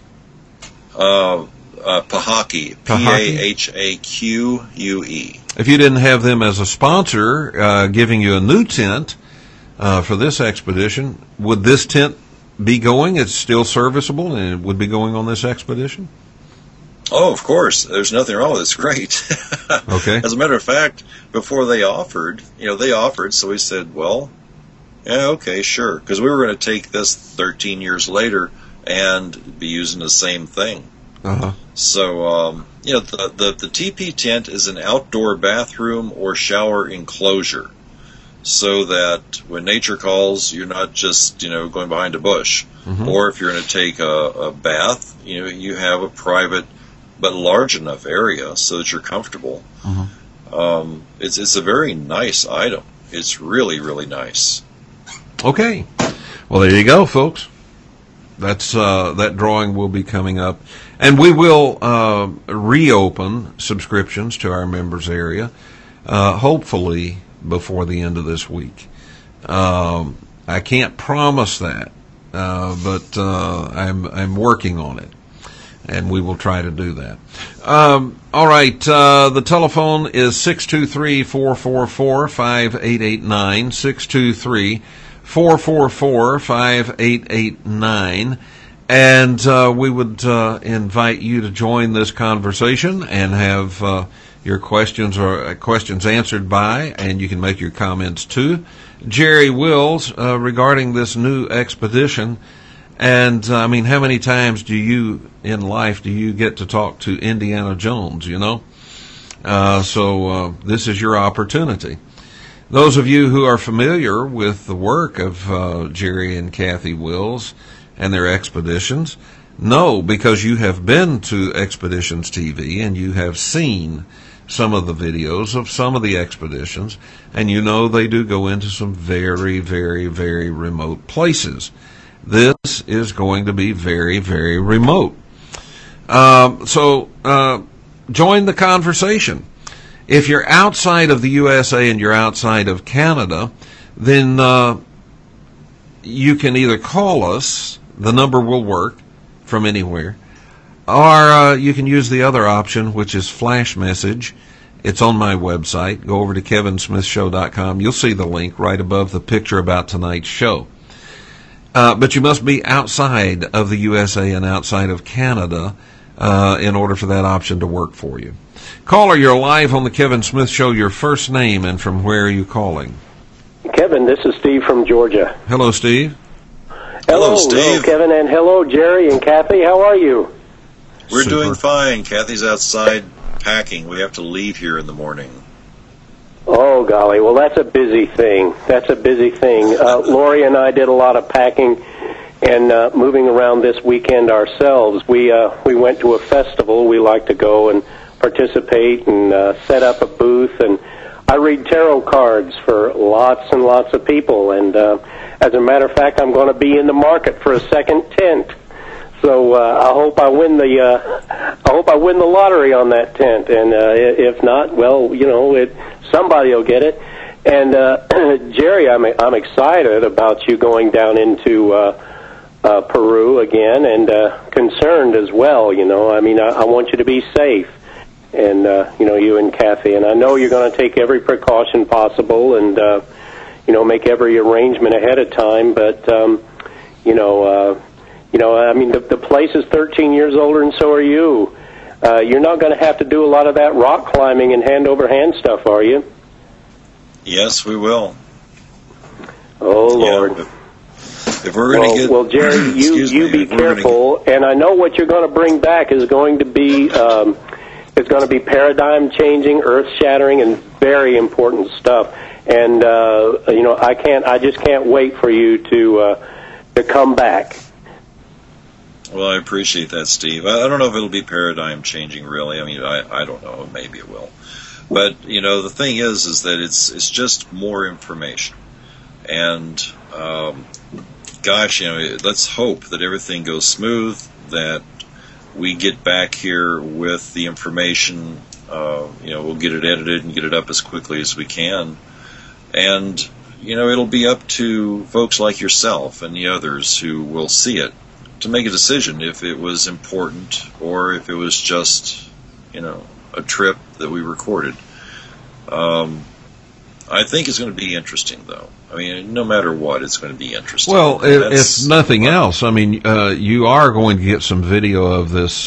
Pahaqui. P-A-H-A-Q-U-E. If you didn't have them as a sponsor, giving you a new tent for this expedition, would this tent be going? It's still serviceable and it would be going on this expedition? Oh, of course. There's nothing wrong with it. It's great. Okay. As a matter of fact, before they offered, so we said, well, yeah, okay, sure. Because we were going to take this 13 years later and be using the same thing. Uh-huh. So, the TP tent is an outdoor bathroom or shower enclosure, so that when nature calls, you're not just, going behind a bush. Mm-hmm. Or if you're going to take a bath, you have a private but large enough area so that you're comfortable. Mm-hmm. It's a very nice item. It's really, really nice. Okay. Well, there you go, folks. That's that drawing will be coming up. And we will reopen subscriptions to our members area, hopefully before the end of this week. I can't promise that, but I'm working on it, and we will try to do that. All right, the telephone is 623-444-5889, 623-444-5889. And we would invite you to join this conversation and have your questions answered by, and you can make your comments too, Jerry Wills regarding this new expedition. And how many times in life do you get to talk to Indiana Jones? So this is your opportunity. Those of you who are familiar with the work of Jerry and Kathy Wills and their expeditions know, because you have been to Expeditions TV and you have seen some of the videos of some of the expeditions, and they do go into some very, very, very remote places. This is going to be very, very remote. So join the conversation. If you're outside of the USA and you're outside of Canada, then you can either call us. The number will work from anywhere. Or you can use the other option, which is flash message. It's on my website. Go over to kevinsmithshow.com. You'll see the link right above the picture about tonight's show. But you must be outside of the USA and outside of Canada in order for that option to work for you. Caller, you're live on the Kevin Smith Show. Your first name and from where are you calling? Kevin Kevin. This is Steve from Georgia. Hello, Steve. Hello, Steve. Hello, Kevin, and hello, Jerry and Kathy. How are you? We're Super. doing fine. Kathy's outside packing. We have to leave here in the morning. Oh, golly. Well, that's a busy thing. Lori and I did a lot of packing and moving around this weekend ourselves. We went to a festival. We like to go and participate and set up a booth. And I read tarot cards for lots and lots of people. And as a matter of fact, I'm going to be in the market for a second tent. So I hope I win the lottery on that tent. And if not, well, somebody will get it. And Jerry, I'm excited about you going down into Peru again, and concerned as well. I want you to be safe, and you and Kathy. And I know you're going to take every precaution possible, and make every arrangement ahead of time. But the place is 13 years older, and so are you. You're not going to have to do a lot of that rock climbing and hand-over-hand stuff, are you? Yes, we will. Oh, Lord. Yeah, if we're going to get... Well, Jerry, you be careful, and I know what you're going to bring back is going to be paradigm-changing, earth-shattering, and very important stuff. And, I just can't wait for you to come back. Well, I appreciate that, Steve. I don't know if it'll be paradigm changing, really. I mean, I don't know. Maybe it will. But, the thing is that it's just more information. And, let's hope that everything goes smooth, that we get back here with the information. We'll get it edited and get it up as quickly as we can. And, it'll be up to folks like yourself and the others who will see it to make a decision if it was important or if it was just, a trip that we recorded. I think it's going to be interesting, though. I mean, no matter what, it's going to be interesting. Well, if nothing else, I mean, you are going to get some video of this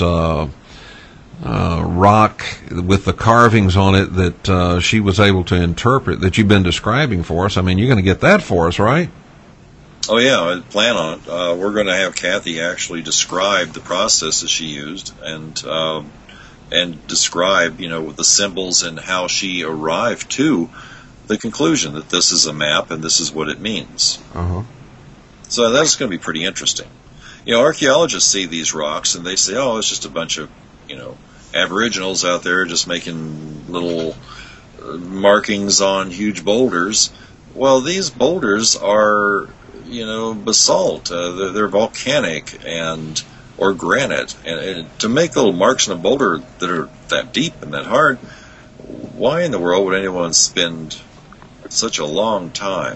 rock with the carvings on it that she was able to interpret that you've been describing for us. I mean, you're going to get that for us, right? Oh, yeah, I plan on it. We're going to have Kathy actually describe the processes she used and describe, the symbols and how she arrived to the conclusion that this is a map and this is what it means. Uh-huh. So that's going to be pretty interesting. Archaeologists see these rocks and they say, oh, it's just a bunch of, aboriginals out there just making little markings on huge boulders. Well, these boulders are... basalt. They're volcanic or granite. And to make little marks in a boulder that are that deep and that hard, why in the world would anyone spend such a long time?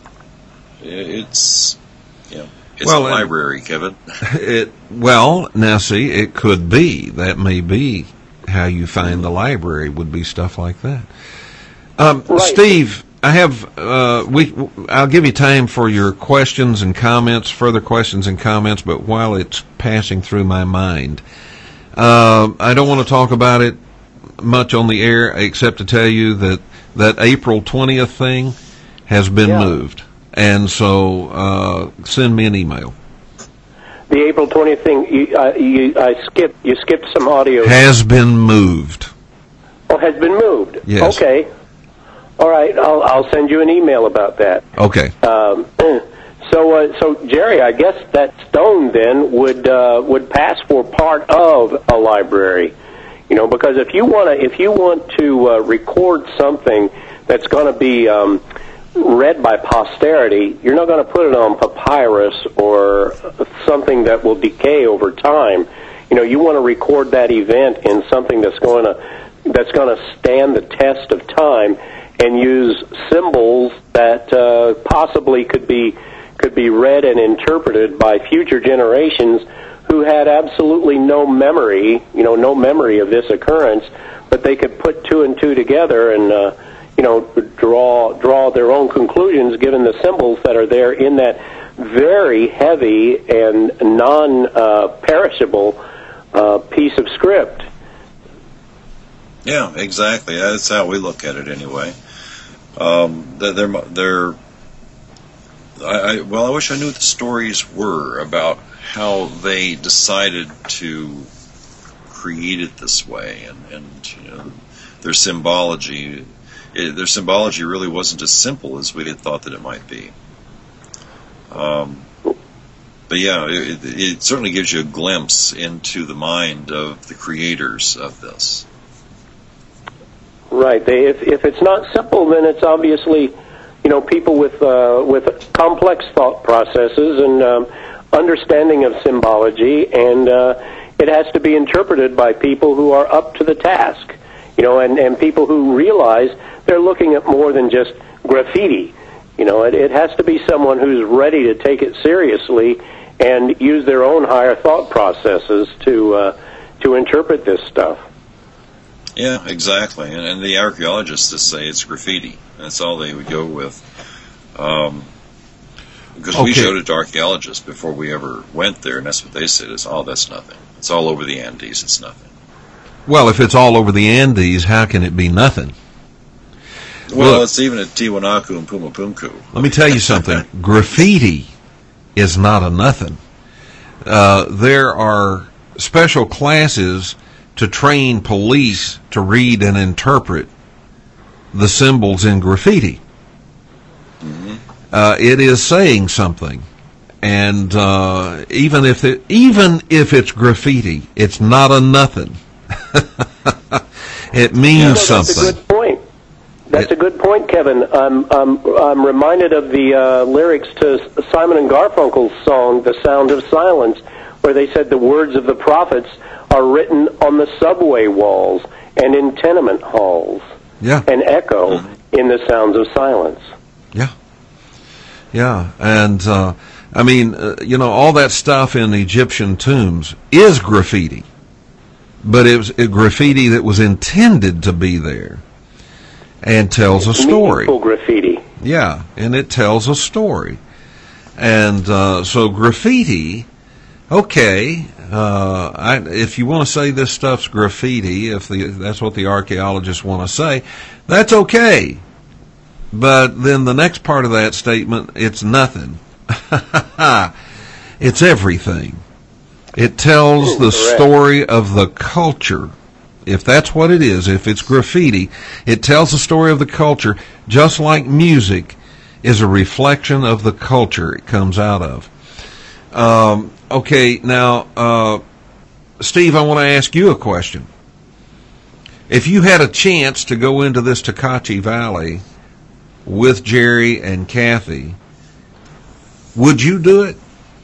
It's a library, Kevin. Now see, it could be. That may be how you find the library, would be stuff like that. Right. Steve, I have. I'll give you time for your questions and comments, further questions and comments. But while it's passing through my mind, I don't want to talk about it much on the air, except to tell you that April 20th thing has been moved, and so send me an email. The April 20th thing, you skipped some audio. Has been moved. Oh, has been moved. Yes. Okay. All right, I'll send you an email about that. Okay. So Jerry, I guess that stone then would pass for part of a library, because if you want to record something that's going to be read by posterity, you're not going to put it on papyrus or something that will decay over time. You want to record that event in something that's going to stand the test of time, and use symbols that possibly could be read and interpreted by future generations who had absolutely no memory of this occurrence, but they could put two and two together and draw their own conclusions given the symbols that are there in that very heavy and non-perishable piece of script. Yeah, exactly. That's how we look at it anyway. They're I wish I knew what the stories were about how they decided to create it this way, and you know, their symbology. Their symbology really wasn't as simple as we had thought that it might be. But yeah, it certainly gives you a glimpse into the mind of the creators of this. Right. If it's not simple, then it's obviously, you know, people with complex thought processes and understanding of symbology, and it has to be interpreted by people who are up to the task, you know, and people who realize they're looking at more than just graffiti. You know, it has to be someone who's ready to take it seriously and use their own higher thought processes to interpret this stuff. Yeah, exactly. And the archaeologists just say it's graffiti. That's all they would go with. Because we showed it to archaeologists before we ever went there, and that's what they said is, oh, that's nothing. It's all over the Andes. It's nothing. Well, if it's all over the Andes, how can it be nothing? Well, Look, it's even at Tiwanaku and Pumapunku. let me tell you something. Graffiti is not a nothing. There are special classes to train police to read and interpret the symbols in graffiti. Mm-hmm. It is saying something, and even if it's graffiti, it's not a nothing. It means something. That's a good point. That's a good point, Kevin. I'm reminded of the lyrics to Simon and Garfunkel's song, "The Sound of Silence," where they said the words of the prophets are written on the subway walls and in tenement halls, and echo in the sounds of silence. Yeah, and I mean, you know, all that stuff in Egyptian tombs is graffiti, but it was a graffiti that was intended to be there. And tells a story. Meaningful graffiti. Yeah, and it tells a story. And so graffiti, okay, if you want to say this stuff's graffiti, that's what the archaeologists want to say, that's okay. But then the next part of that statement, it's nothing. It's everything. It tells the story of the culture. If that's what it is, if it's graffiti, it tells the story of the culture, just like music is a reflection of the culture it comes out of. Okay, now, Steve, I want to ask you a question. If you had a chance to go into this Tokachi Valley with Jerry and Kathy, would you do it?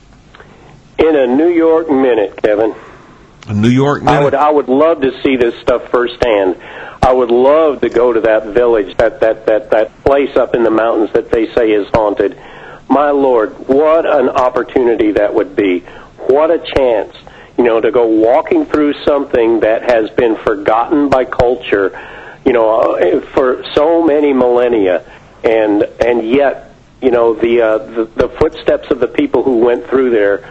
In a New York minute, Kevin. A New York minute? I would love to see this stuff firsthand. I would love to go to that village, that place up in the mountains that they say is haunted. My Lord, what an opportunity that would be. What a chance, you know, to go walking through something that has been forgotten by culture, you know, for so many millennia, and yet, you know, the footsteps of the people who went through there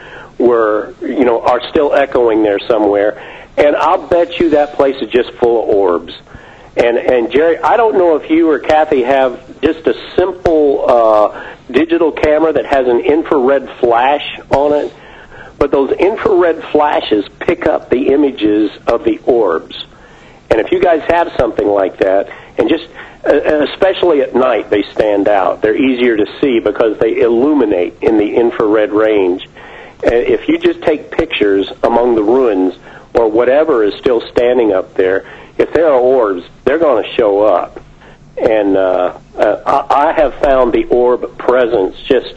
are still echoing there somewhere. And I'll bet you that place is just full of orbs. And Jerry, I don't know if you or Kathy have just a simple digital camera that has an infrared flash on it, but those infrared flashes pick up the images of the orbs. And if you guys have something like that, and just especially at night, they stand out. They're easier to see because they illuminate in the infrared range. If you just take pictures among the ruins or whatever is still standing up there, if there are orbs, they're going to show up. And I have found the orb presence just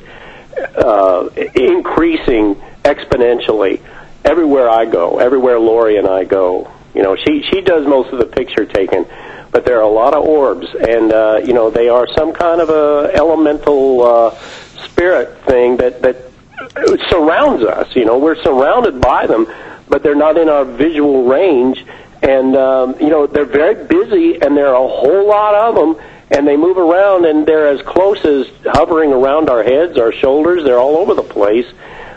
increasing exponentially everywhere I go, everywhere Lori and I go. You know, she does most of the picture taking, but there are a lot of orbs, and you know, they are some kind of a elemental spirit thing that surrounds us. You know, we're surrounded by them, but they're not in our visual range. And you know, they're very busy, and there are a whole lot of them, and they move around, and they're as close as hovering around our heads, our shoulders. They're all over the place.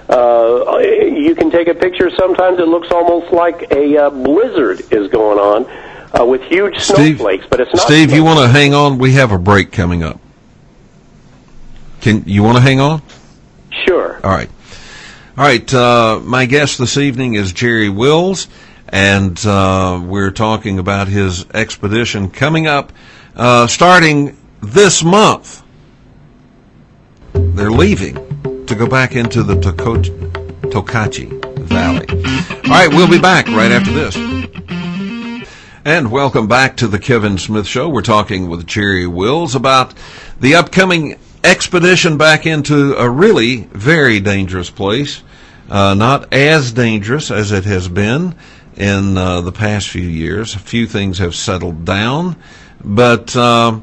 You can take a picture. Sometimes it looks almost like a blizzard is going on with huge snowflakes, but it's not. Steve, you want to hang on? We have a break coming up. You want to hang on? Sure. All right. My guest this evening is Jerry Wills, and we're talking about his expedition coming up starting this month. They're leaving to go back into the Tokachi Valley. All right, we'll be back right after this. And welcome back to the Kevin Smith Show. We're talking with Jerry Wills about the upcoming expedition back into a really very dangerous place. Not as dangerous as it has been in the past few years. A few things have settled down. But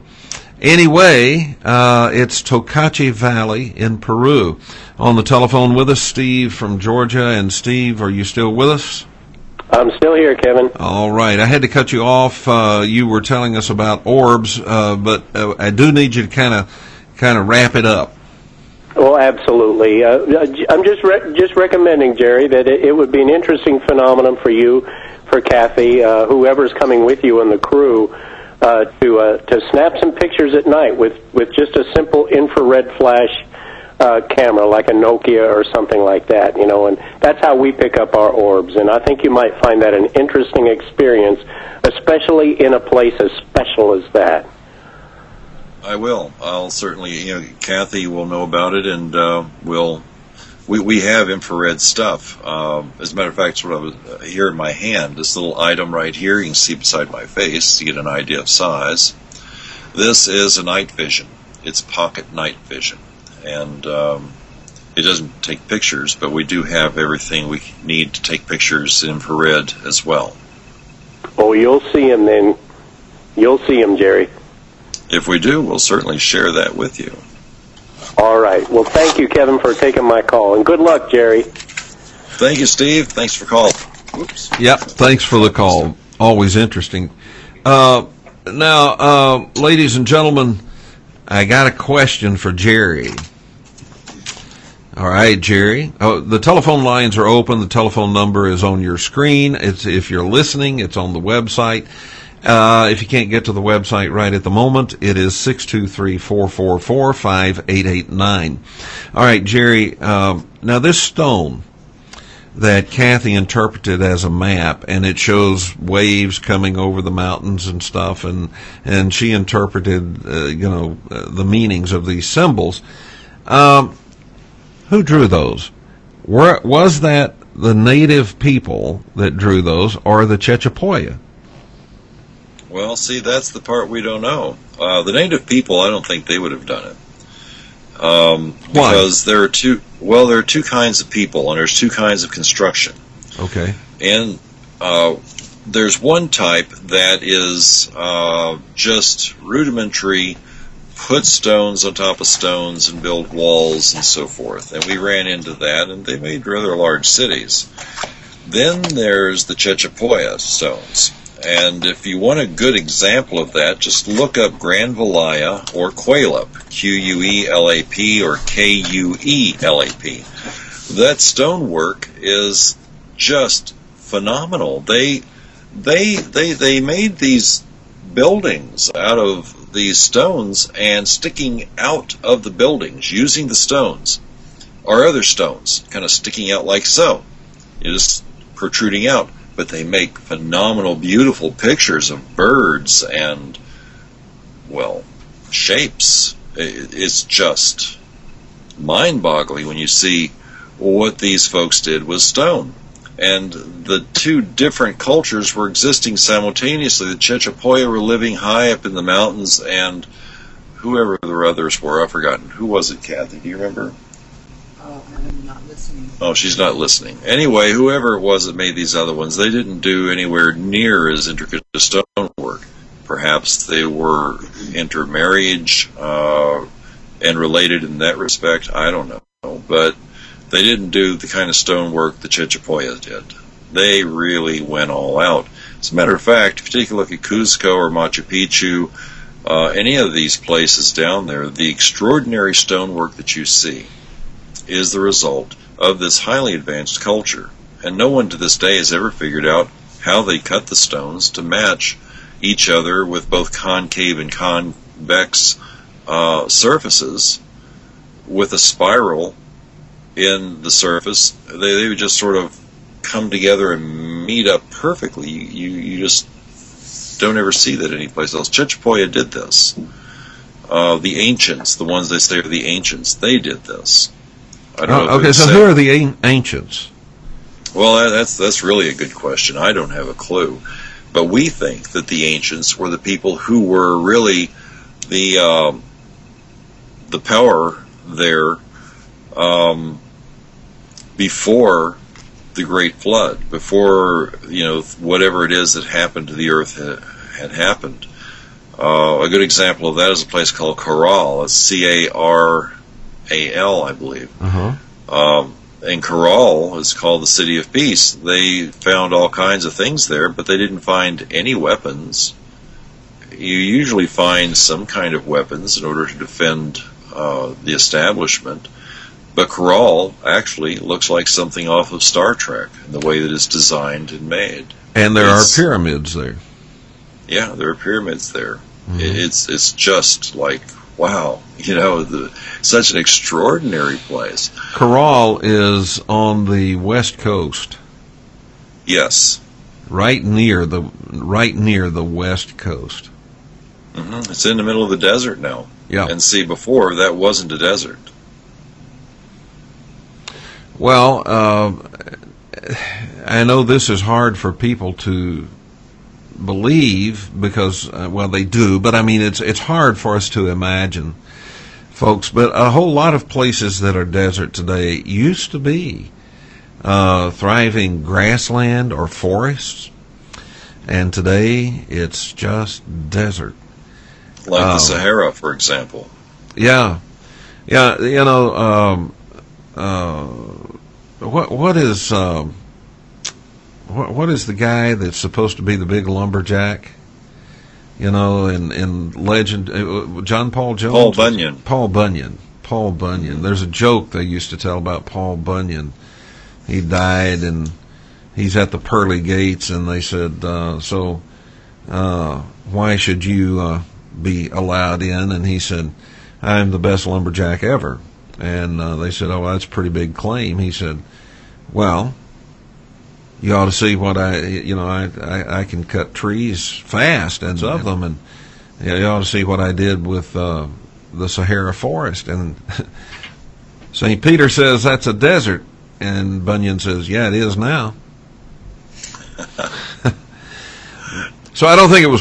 anyway, it's Tokachi Valley in Peru. On the telephone with us, Steve from Georgia. And Steve, are you still with us? I'm still here, Kevin. All right. I had to cut you off. You were telling us about orbs, but I do need you to kind of wrap it up. Well, absolutely. I'm just recommending, Jerry, that it would be an interesting phenomenon for you, for Kathy, whoever's coming with you and the crew, to snap some pictures at night with just a simple infrared flash camera, like a Nokia or something like that, and that's how we pick up our orbs. And I think you might find that an interesting experience, especially in a place as special as that. I will. I'll certainly, Kathy will know about it, and we have infrared stuff. As a matter of fact, it's what I was here in my hand, this little item right here, you can see beside my face to get an idea of size. This is a night vision. It's pocket night vision. And it doesn't take pictures, but we do have everything we need to take pictures in infrared as well. Oh, you'll see him then. You'll see him, Jerry. If we do, we'll certainly share that with you. All right. Well, thank you, Kevin, for taking my call. And good luck, Jerry. Thank you, Steve. Thanks for calling. Whoops. Yep, thanks for the call. Always interesting. Now, ladies and gentlemen, I got a question for Jerry. All right, Jerry. The telephone lines are open. The telephone number is on your screen. If you're listening, it's on the website. If you can't get to the website right at the moment, it is 623-444-5889. All right, Jerry. Now, this stone that Kathy interpreted as a map, and it shows waves coming over the mountains and stuff, and she interpreted, the meanings of these symbols. Who drew those? Was that the native people that drew those, or the Chechapoya? Well, see, that's the part we don't know. The native people, I don't think they would have done it. Because there are two kinds of people, and there's two kinds of construction. Okay. And there's one type that is just rudimentary, put stones on top of stones and build walls and so forth. And we ran into that, and they made rather large cities. Then there's the Chechapoya stones. And if you want a good example of that, just look up Granvillaya or Quelap, Quelap or Kuelap. That stonework is just phenomenal. They made these buildings out of these stones, and sticking out of the buildings using the stones are other stones kind of sticking out like so. You're just protruding out. But they make phenomenal, beautiful pictures of birds and, shapes. It's just mind-boggling when you see what these folks did with stone. And the two different cultures were existing simultaneously. The Chechapoya were living high up in the mountains, and whoever the others were, I've forgotten. Who was it, Kathy? Do you remember? I'm not listening. Oh, she's not listening. Anyway, whoever it was that made these other ones, they didn't do anywhere near as intricate as stonework. Perhaps they were intermarriage and related in that respect. I don't know. But they didn't do the kind of stonework the Chechapoya did. They really went all out. As a matter of fact, if you take a look at Cuzco or Machu Picchu, any of these places down there, the extraordinary stonework that you see is the result of this highly advanced culture. And no one to this day has ever figured out how they cut the stones to match each other with both concave and convex surfaces with a spiral in the surface. They would just sort of come together and meet up perfectly. You just don't ever see that anyplace else. Chachapoya did this. The ancients, the ones they say are the ancients, they did this. I don't know. Okay, so who are the ancients? Well, that's really a good question. I don't have a clue. But we think that the ancients were the people who were really the power there before the Great Flood, before whatever it is that happened to the earth had happened. A good example of that is a place called Caral. It's Caral, I believe. And Caral is called the City of Peace. They found all kinds of things there, but they didn't find any weapons. You usually find some kind of weapons in order to defend the establishment. But Caral actually looks like something off of Star Trek in the way that it's designed and made. And there are pyramids there. Yeah, there are pyramids there. Mm-hmm. It's just like, wow, such an extraordinary place. Caral is on the west coast. Yes. Right near the west coast. Mm-hmm. It's in the middle of the desert now. Yeah. And see, before that wasn't a desert. Well, I know this is hard for people to believe because, they do, but I mean, it's hard for us to imagine, folks. But a whole lot of places that are desert today used to be thriving grassland or forests, and today it's just desert. Like the Sahara, for example. Yeah. Yeah, what is the guy that's supposed to be the big lumberjack? In legend, John Paul Jones. Paul Bunyan. Paul Bunyan. There's a joke they used to tell about Paul Bunyan. He died, and he's at the pearly gates, and they said, why should you be allowed in? And he said, I'm the best lumberjack ever. And they said, oh, that's a pretty big claim. He said, well, you ought to see what I can cut trees fast, and of them, and you ought to see what I did with the Sahara forest. And St. Peter says that's a desert, and Bunyan says, yeah, it is now. So I don't think it was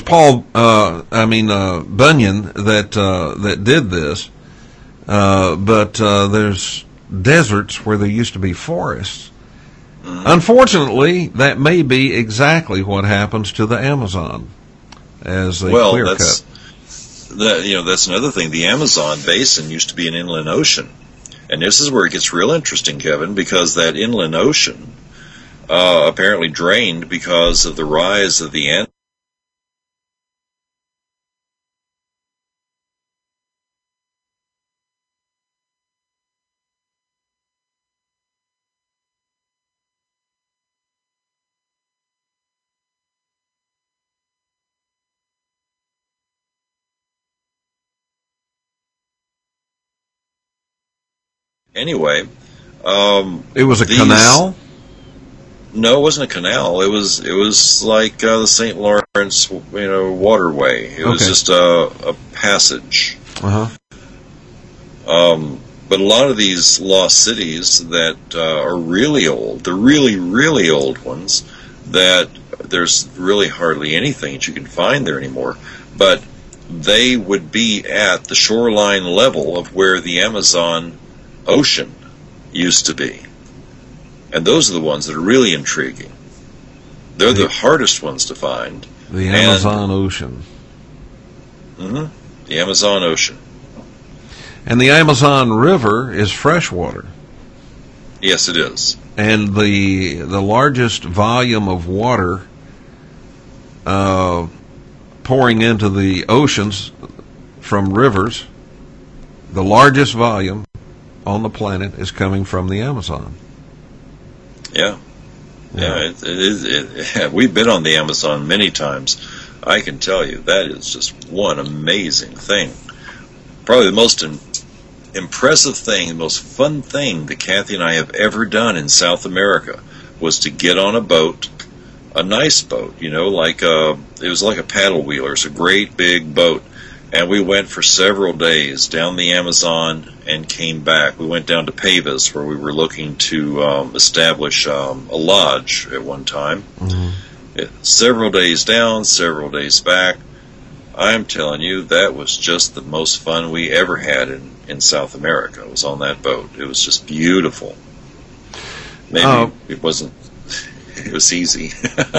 Bunyan that did this. But there's deserts where there used to be forests. Unfortunately, that may be exactly what happens to the Amazon as they clear cut. That's another thing. The Amazon basin used to be an inland ocean, and this is where it gets real interesting, Kevin, because that inland ocean apparently drained because of the rise of the Andes. Anyway, it was a canal? No, it wasn't a canal. It was like the St. Lawrence, waterway. It was just a passage. But a lot of these lost cities that are really old, the really, really old ones, that there's really hardly anything that you can find there anymore, but they would be at the shoreline level of where the Amazon ocean used to be. And those are the ones that are really intriguing. They're the hardest ones to find. The Amazon ocean. Mm-hmm. The Amazon ocean. And the Amazon River is freshwater. Yes, it is. And the largest volume of water pouring into the oceans from rivers, the largest volume on the planet is coming from the Amazon. Yeah. We've been on the Amazon many times. I can tell you that is just one amazing thing. Probably the most impressive thing, the most fun thing that Kathy and I have ever done in South America was to get on a boat, a nice boat, it was like a paddle wheeler. It's a great big boat. And we went for several days down the Amazon and came back. We went down to Pavas, where we were looking to establish a lodge at one time. Several days down, several days back. I'm telling you, that was just the most fun we ever had in South America. It was on that boat. It was just beautiful. Maybe it wasn't. It was easy.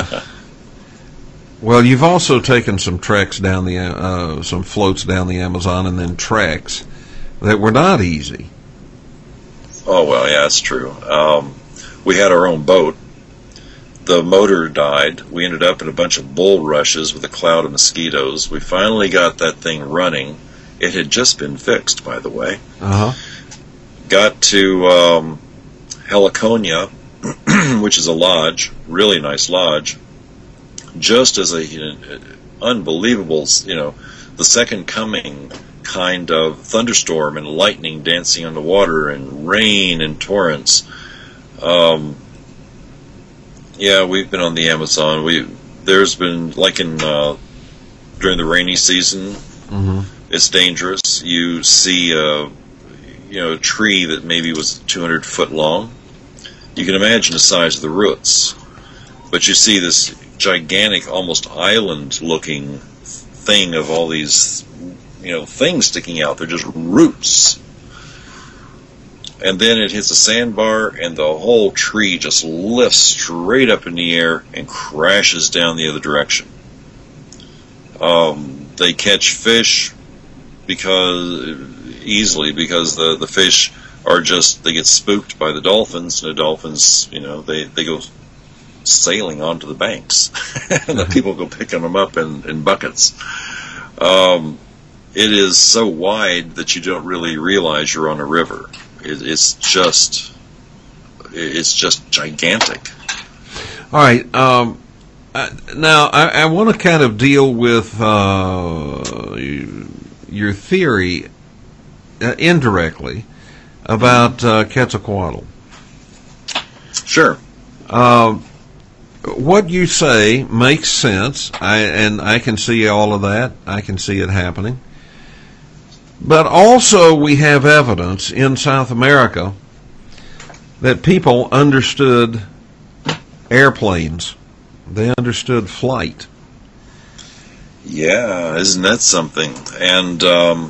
Well, you've also taken some treks down some floats down the Amazon, and then treks that were not easy. Oh well, yeah, that's true. We had our own boat. The motor died. We ended up in a bunch of bulrushes with a cloud of mosquitoes. We finally got that thing running. It had just been fixed, by the way. Got to Heliconia, which is a lodge, really nice lodge, just as a unbelievable, the second coming kind of thunderstorm and lightning dancing on the water and rain and torrents. Yeah, we've been on the Amazon. There's been, like during the rainy season, it's dangerous. You see a tree that maybe was 200 foot long. You can imagine the size of the roots. But you see this gigantic, almost island-looking thing of all these, things sticking out. They're just roots. And then it hits a sandbar, and the whole tree just lifts straight up in the air and crashes down the other direction. They catch fish easily because the fish they get spooked by the dolphins, and the dolphins, they go sailing onto the banks, and the people go picking them up in buckets. It is so wide that you don't really realize you're on a river. It's just gigantic. All right. Now, I want to kind of deal with your theory indirectly about Quetzalcoatl. Sure. What you say makes sense, and I can see all of that. I can see it happening. But also we have evidence in South America that people understood airplanes. They understood flight. Yeah, isn't that something? And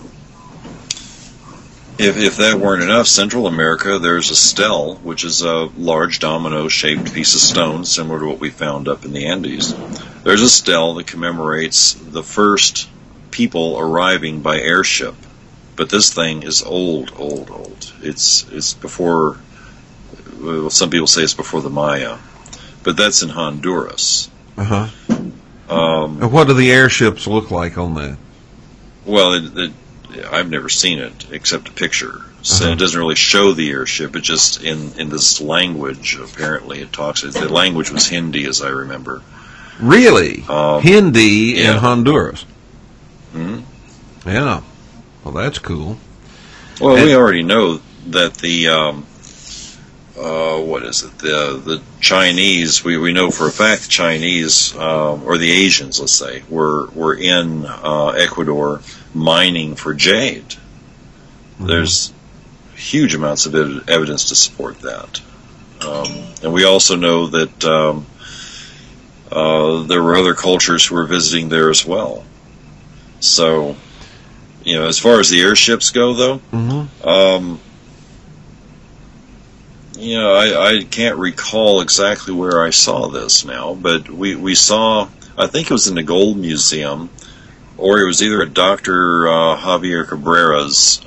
if that weren't enough, Central America, there's a stele, which is a large domino-shaped piece of stone, similar to what we found up in the Andes. There's a stele that commemorates the first people arriving by airship. But this thing is old. It's before, well, some people say it's before the Maya. But that's in Honduras. And what do the airships look like on that? Well, I've never seen it except a picture. So it doesn't really show the airship. It just, in this language, apparently, it talks. The language was Hindi, as I remember. Really? Hindi in Honduras? Mm-hmm. Yeah. Well, that's cool. Well, we already know that the the Chinese, we know for a fact the Chinese, or the Asians, let's say, were in Ecuador mining for jade. There's huge amounts of evidence to support that. And we also know that there were other cultures who were visiting there as well. So, as far as the airships go, though, I can't recall exactly where I saw this now, but we saw, I think it was in the Gold Museum, or it was either at Dr. Javier Cabrera's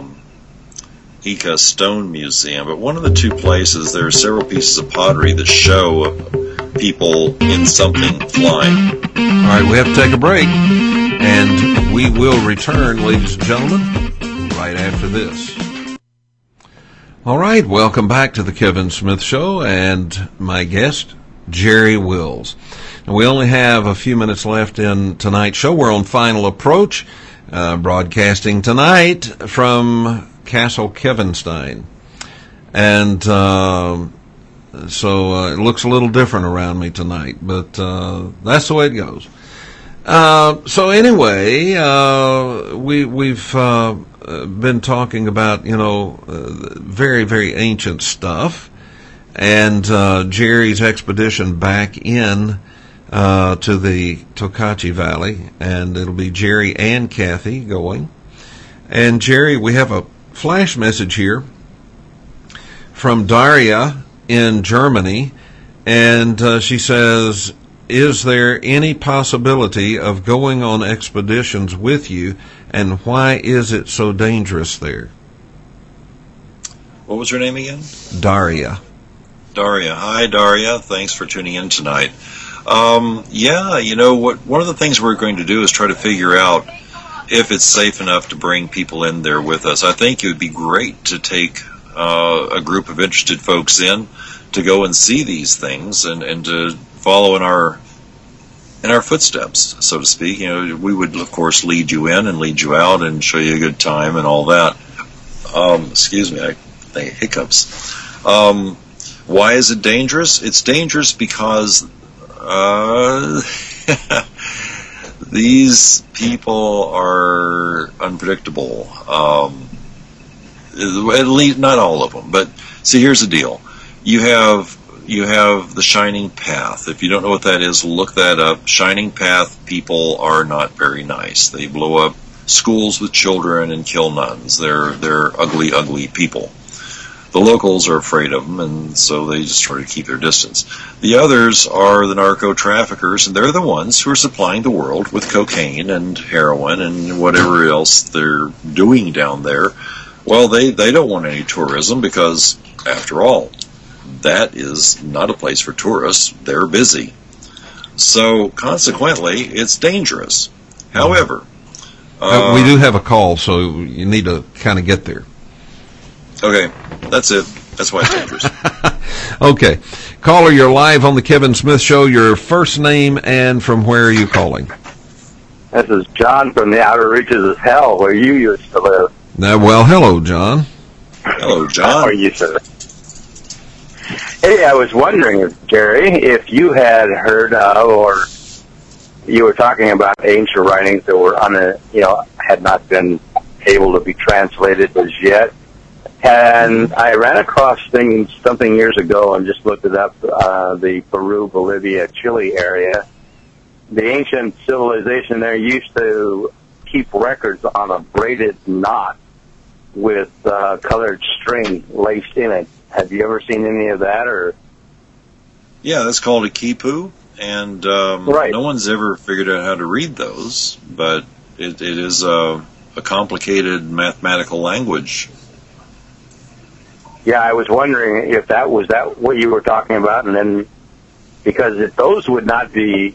Ica Stone Museum, but one of the two places, there are several pieces of pottery that show people in something flying. All right, we have to take a break, and we will return, ladies and gentlemen, right after this. All right, welcome back to the Kevin Smith Show, and my guest, Jerry Wills. And we only have a few minutes left in tonight's show. We're on Final Approach, broadcasting tonight from Castle Kevinstein. And so it looks a little different around me tonight, but that's the way it goes. So anyway, we've been talking about, very, very ancient stuff, and Jerry's expedition back in to the Tokachi Valley, and it'll be Jerry and Kathy going. And Jerry, we have a flash message here from Daria in Germany, and she says, is there any possibility of going on expeditions with you, and why is it so dangerous there? What was her name again? Daria. Daria. Hi, Daria. Thanks for tuning in tonight. One of the things we're going to do is try to figure out if it's safe enough to bring people in there with us. I think it would be great to take a group of interested folks in to go and see these things and to follow in our footsteps, so to speak. We would, of course, lead you in and lead you out and show you a good time and all that. Excuse me, I think hiccups. Why is it dangerous? It's dangerous because these people are unpredictable. At least not all of them, but see, here's the deal. You have the Shining Path. If you don't know what that is, look that up. Shining Path people are not very nice. They blow up schools with children and kill nuns. They're ugly, ugly people. The locals are afraid of them, and so they just try to keep their distance. The others are the narco-traffickers, and they're the ones who are supplying the world with cocaine and heroin and whatever else they're doing down there. Well, they don't want any tourism because, after all, that is not a place for tourists. They're busy. So, consequently, it's dangerous. However... we do have a call, so you need to kind of get there. Okay, that's it. That's why it's dangerous. Okay. Caller, you're live on the Kevin Smith Show. Your first name and from where are you calling? This is John from the outer reaches of hell, where you used to live. Well, hello, John. Hello, John. How are you, sir? Hey, I was wondering, Jerry, if you had heard or you were talking about ancient writings that were had not been able to be translated as yet. And I ran across something years ago and just looked it up, the Peru, Bolivia, Chile area. The ancient civilization there used to keep records on a braided knot with colored string laced in it. Have you ever seen any of that? Or yeah, that's called a quipu, and right. No one's ever figured out how to read those, but it is a complicated mathematical language. Yeah, I was wondering if that was what you were talking about, and then because if those would not be,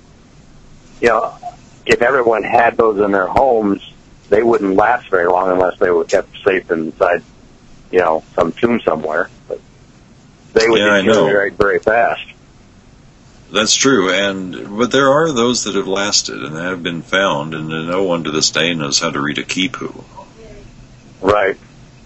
if everyone had those in their homes, they wouldn't last very long unless they were kept safe inside, some tomb somewhere. But they would deteriorate very fast. That's true, but there are those that have lasted and have been found, and no one to this day knows how to read a quipu. Right.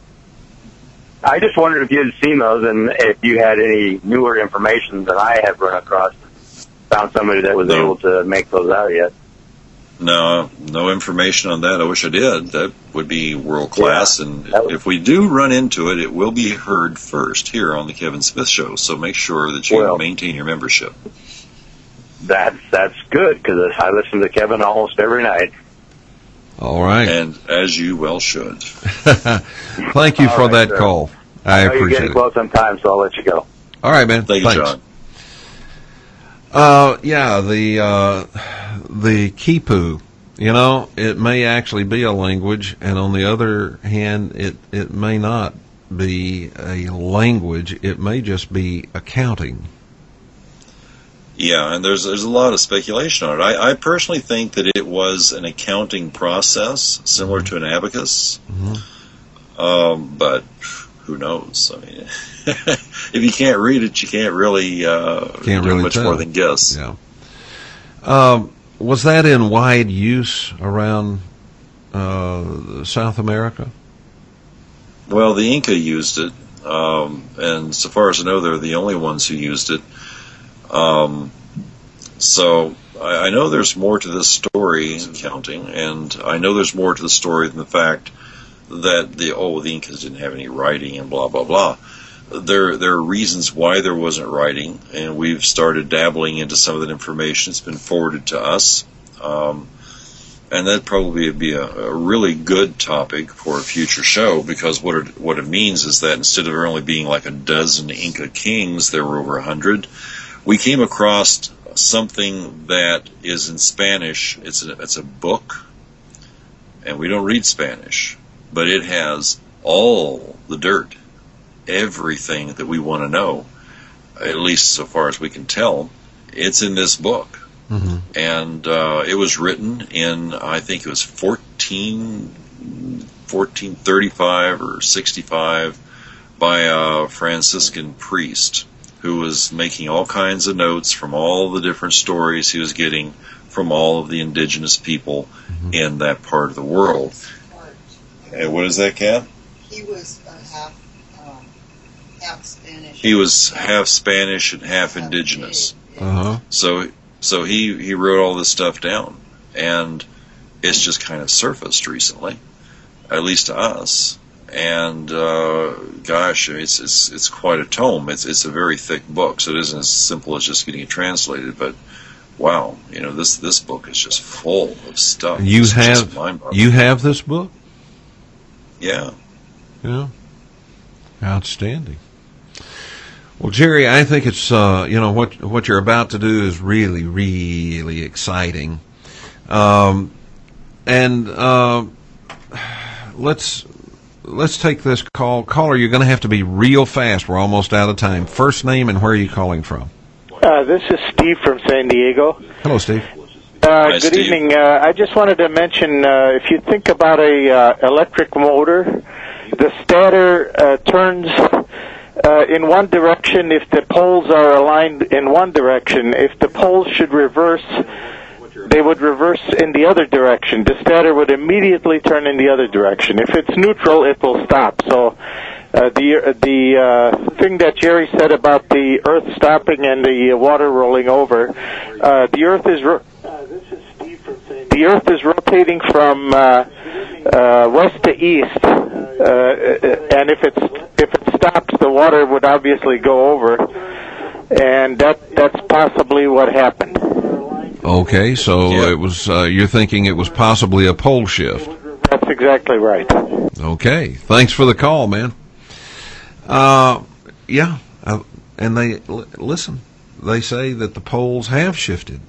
I just wondered if you had seen those and if you had any newer information that I have run across. Found somebody that was able to make those out yet. No information on that. I wish I did. That would be world class. Yeah, and if we do run into it, it will be heard first here on the Kevin Smith Show. So make sure that you maintain your membership. That's good because I listen to Kevin almost every night. All right. And as you well should. Thank you for that call. I appreciate it. You're getting close on time, so I'll let you go. All right, man. Thank you, John. The quipu, it may actually be a language, and on the other hand, it may not be a language. It may just be accounting. Yeah, and there's a lot of speculation on it. I personally think that it was an accounting process similar to an abacus, but who knows? I mean, if you can't read it, you can't really do much more than guess. Yeah. Was that in wide use around South America? Well, the Inca used it, and so far as I know, they're the only ones who used it. So I know there's more to this story, counting, and I know there's more to the story than the fact that the Incas didn't have any writing and blah, blah, blah. There are reasons why there wasn't writing, and we've started dabbling into some of that information. It's been forwarded to us. And that'd probably be a really good topic for a future show, because what it means is that instead of there only being like a dozen Inca kings, there were over 100. We came across something that is in Spanish. It's a book, and we don't read Spanish, but it has all the dirt, everything that we want to know, at least so far as we can tell. It's in this book. Mm-hmm. And it was written in, I think it was 1435 or 65 by a Franciscan priest who was making all kinds of notes from all the different stories he was getting from all of the indigenous people in that part of the world. And what is that, Kat? He was half Spanish. He was half Spanish and half indigenous. Uh-huh. So he wrote all this stuff down, and it's just kind of surfaced recently, at least to us. And gosh, it's quite a tome. It's a very thick book, so it isn't as simple as just getting it translated. But wow, this book is just full of stuff. You have this book? Yeah. Yeah. Outstanding. Well, Jerry, I think it's what you're about to do is really, really exciting, and let's take this call. Caller, you're going to have to be real fast. We're almost out of time. First name and where are you calling from? This is Steve from San Diego. Hello, Steve. Hi, good Steve. evening. I just wanted to mention, if you think about a electric motor, the stator turns in one direction if the poles are aligned in one direction. If the poles should reverse, they would reverse in the other direction. The stator would immediately turn in the other direction. If it's neutral, it will stop. So the thing that Jerry said about the Earth stopping and the water rolling over, the Earth is rotating from west to east, and if it stops, the water would obviously go over, and that's possibly what happened. Okay, so Yeah. it was. You're thinking it was possibly a pole shift. That's exactly right. Okay, thanks for the call, man. And listen. They say that the poles have shifted.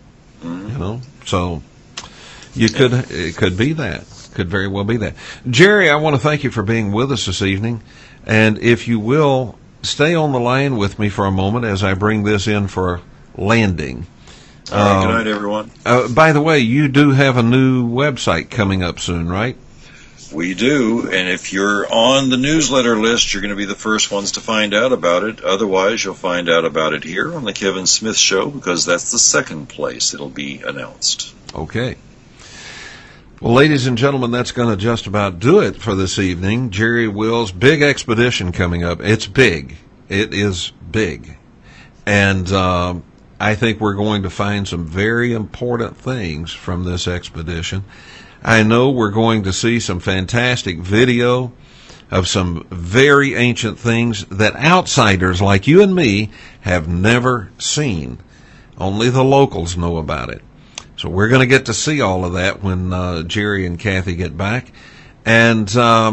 So it could be that. Could very well be that. Jerry, I want to thank you for being with us this evening. And if you will, stay on the line with me for a moment as I bring this in for landing. All right, good night, everyone. By the way, you do have a new website coming up soon, right? We do, and if you're on the newsletter list, you're going to be the first ones to find out about it. Otherwise, you'll find out about it here on the Kevin Smith Show, because that's the second place it'll be announced. Okay. Well, ladies and gentlemen, that's going to just about do it for this evening. Jerry Wills, big expedition coming up. It's big. It is big. And I think we're going to find some very important things from this expedition. I know we're going to see some fantastic video of some very ancient things that outsiders like you and me have never seen. Only the locals know about it. So we're going to get to see all of that when Jerry and Kathy get back. And,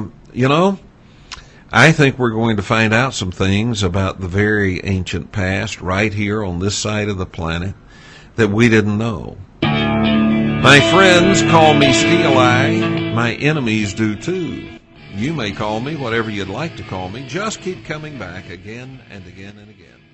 I think we're going to find out some things about the very ancient past right here on this side of the planet that we didn't know. My friends call me Steel-Eye. My enemies do too. You may call me whatever you'd like to call me. Just keep coming back again and again and again.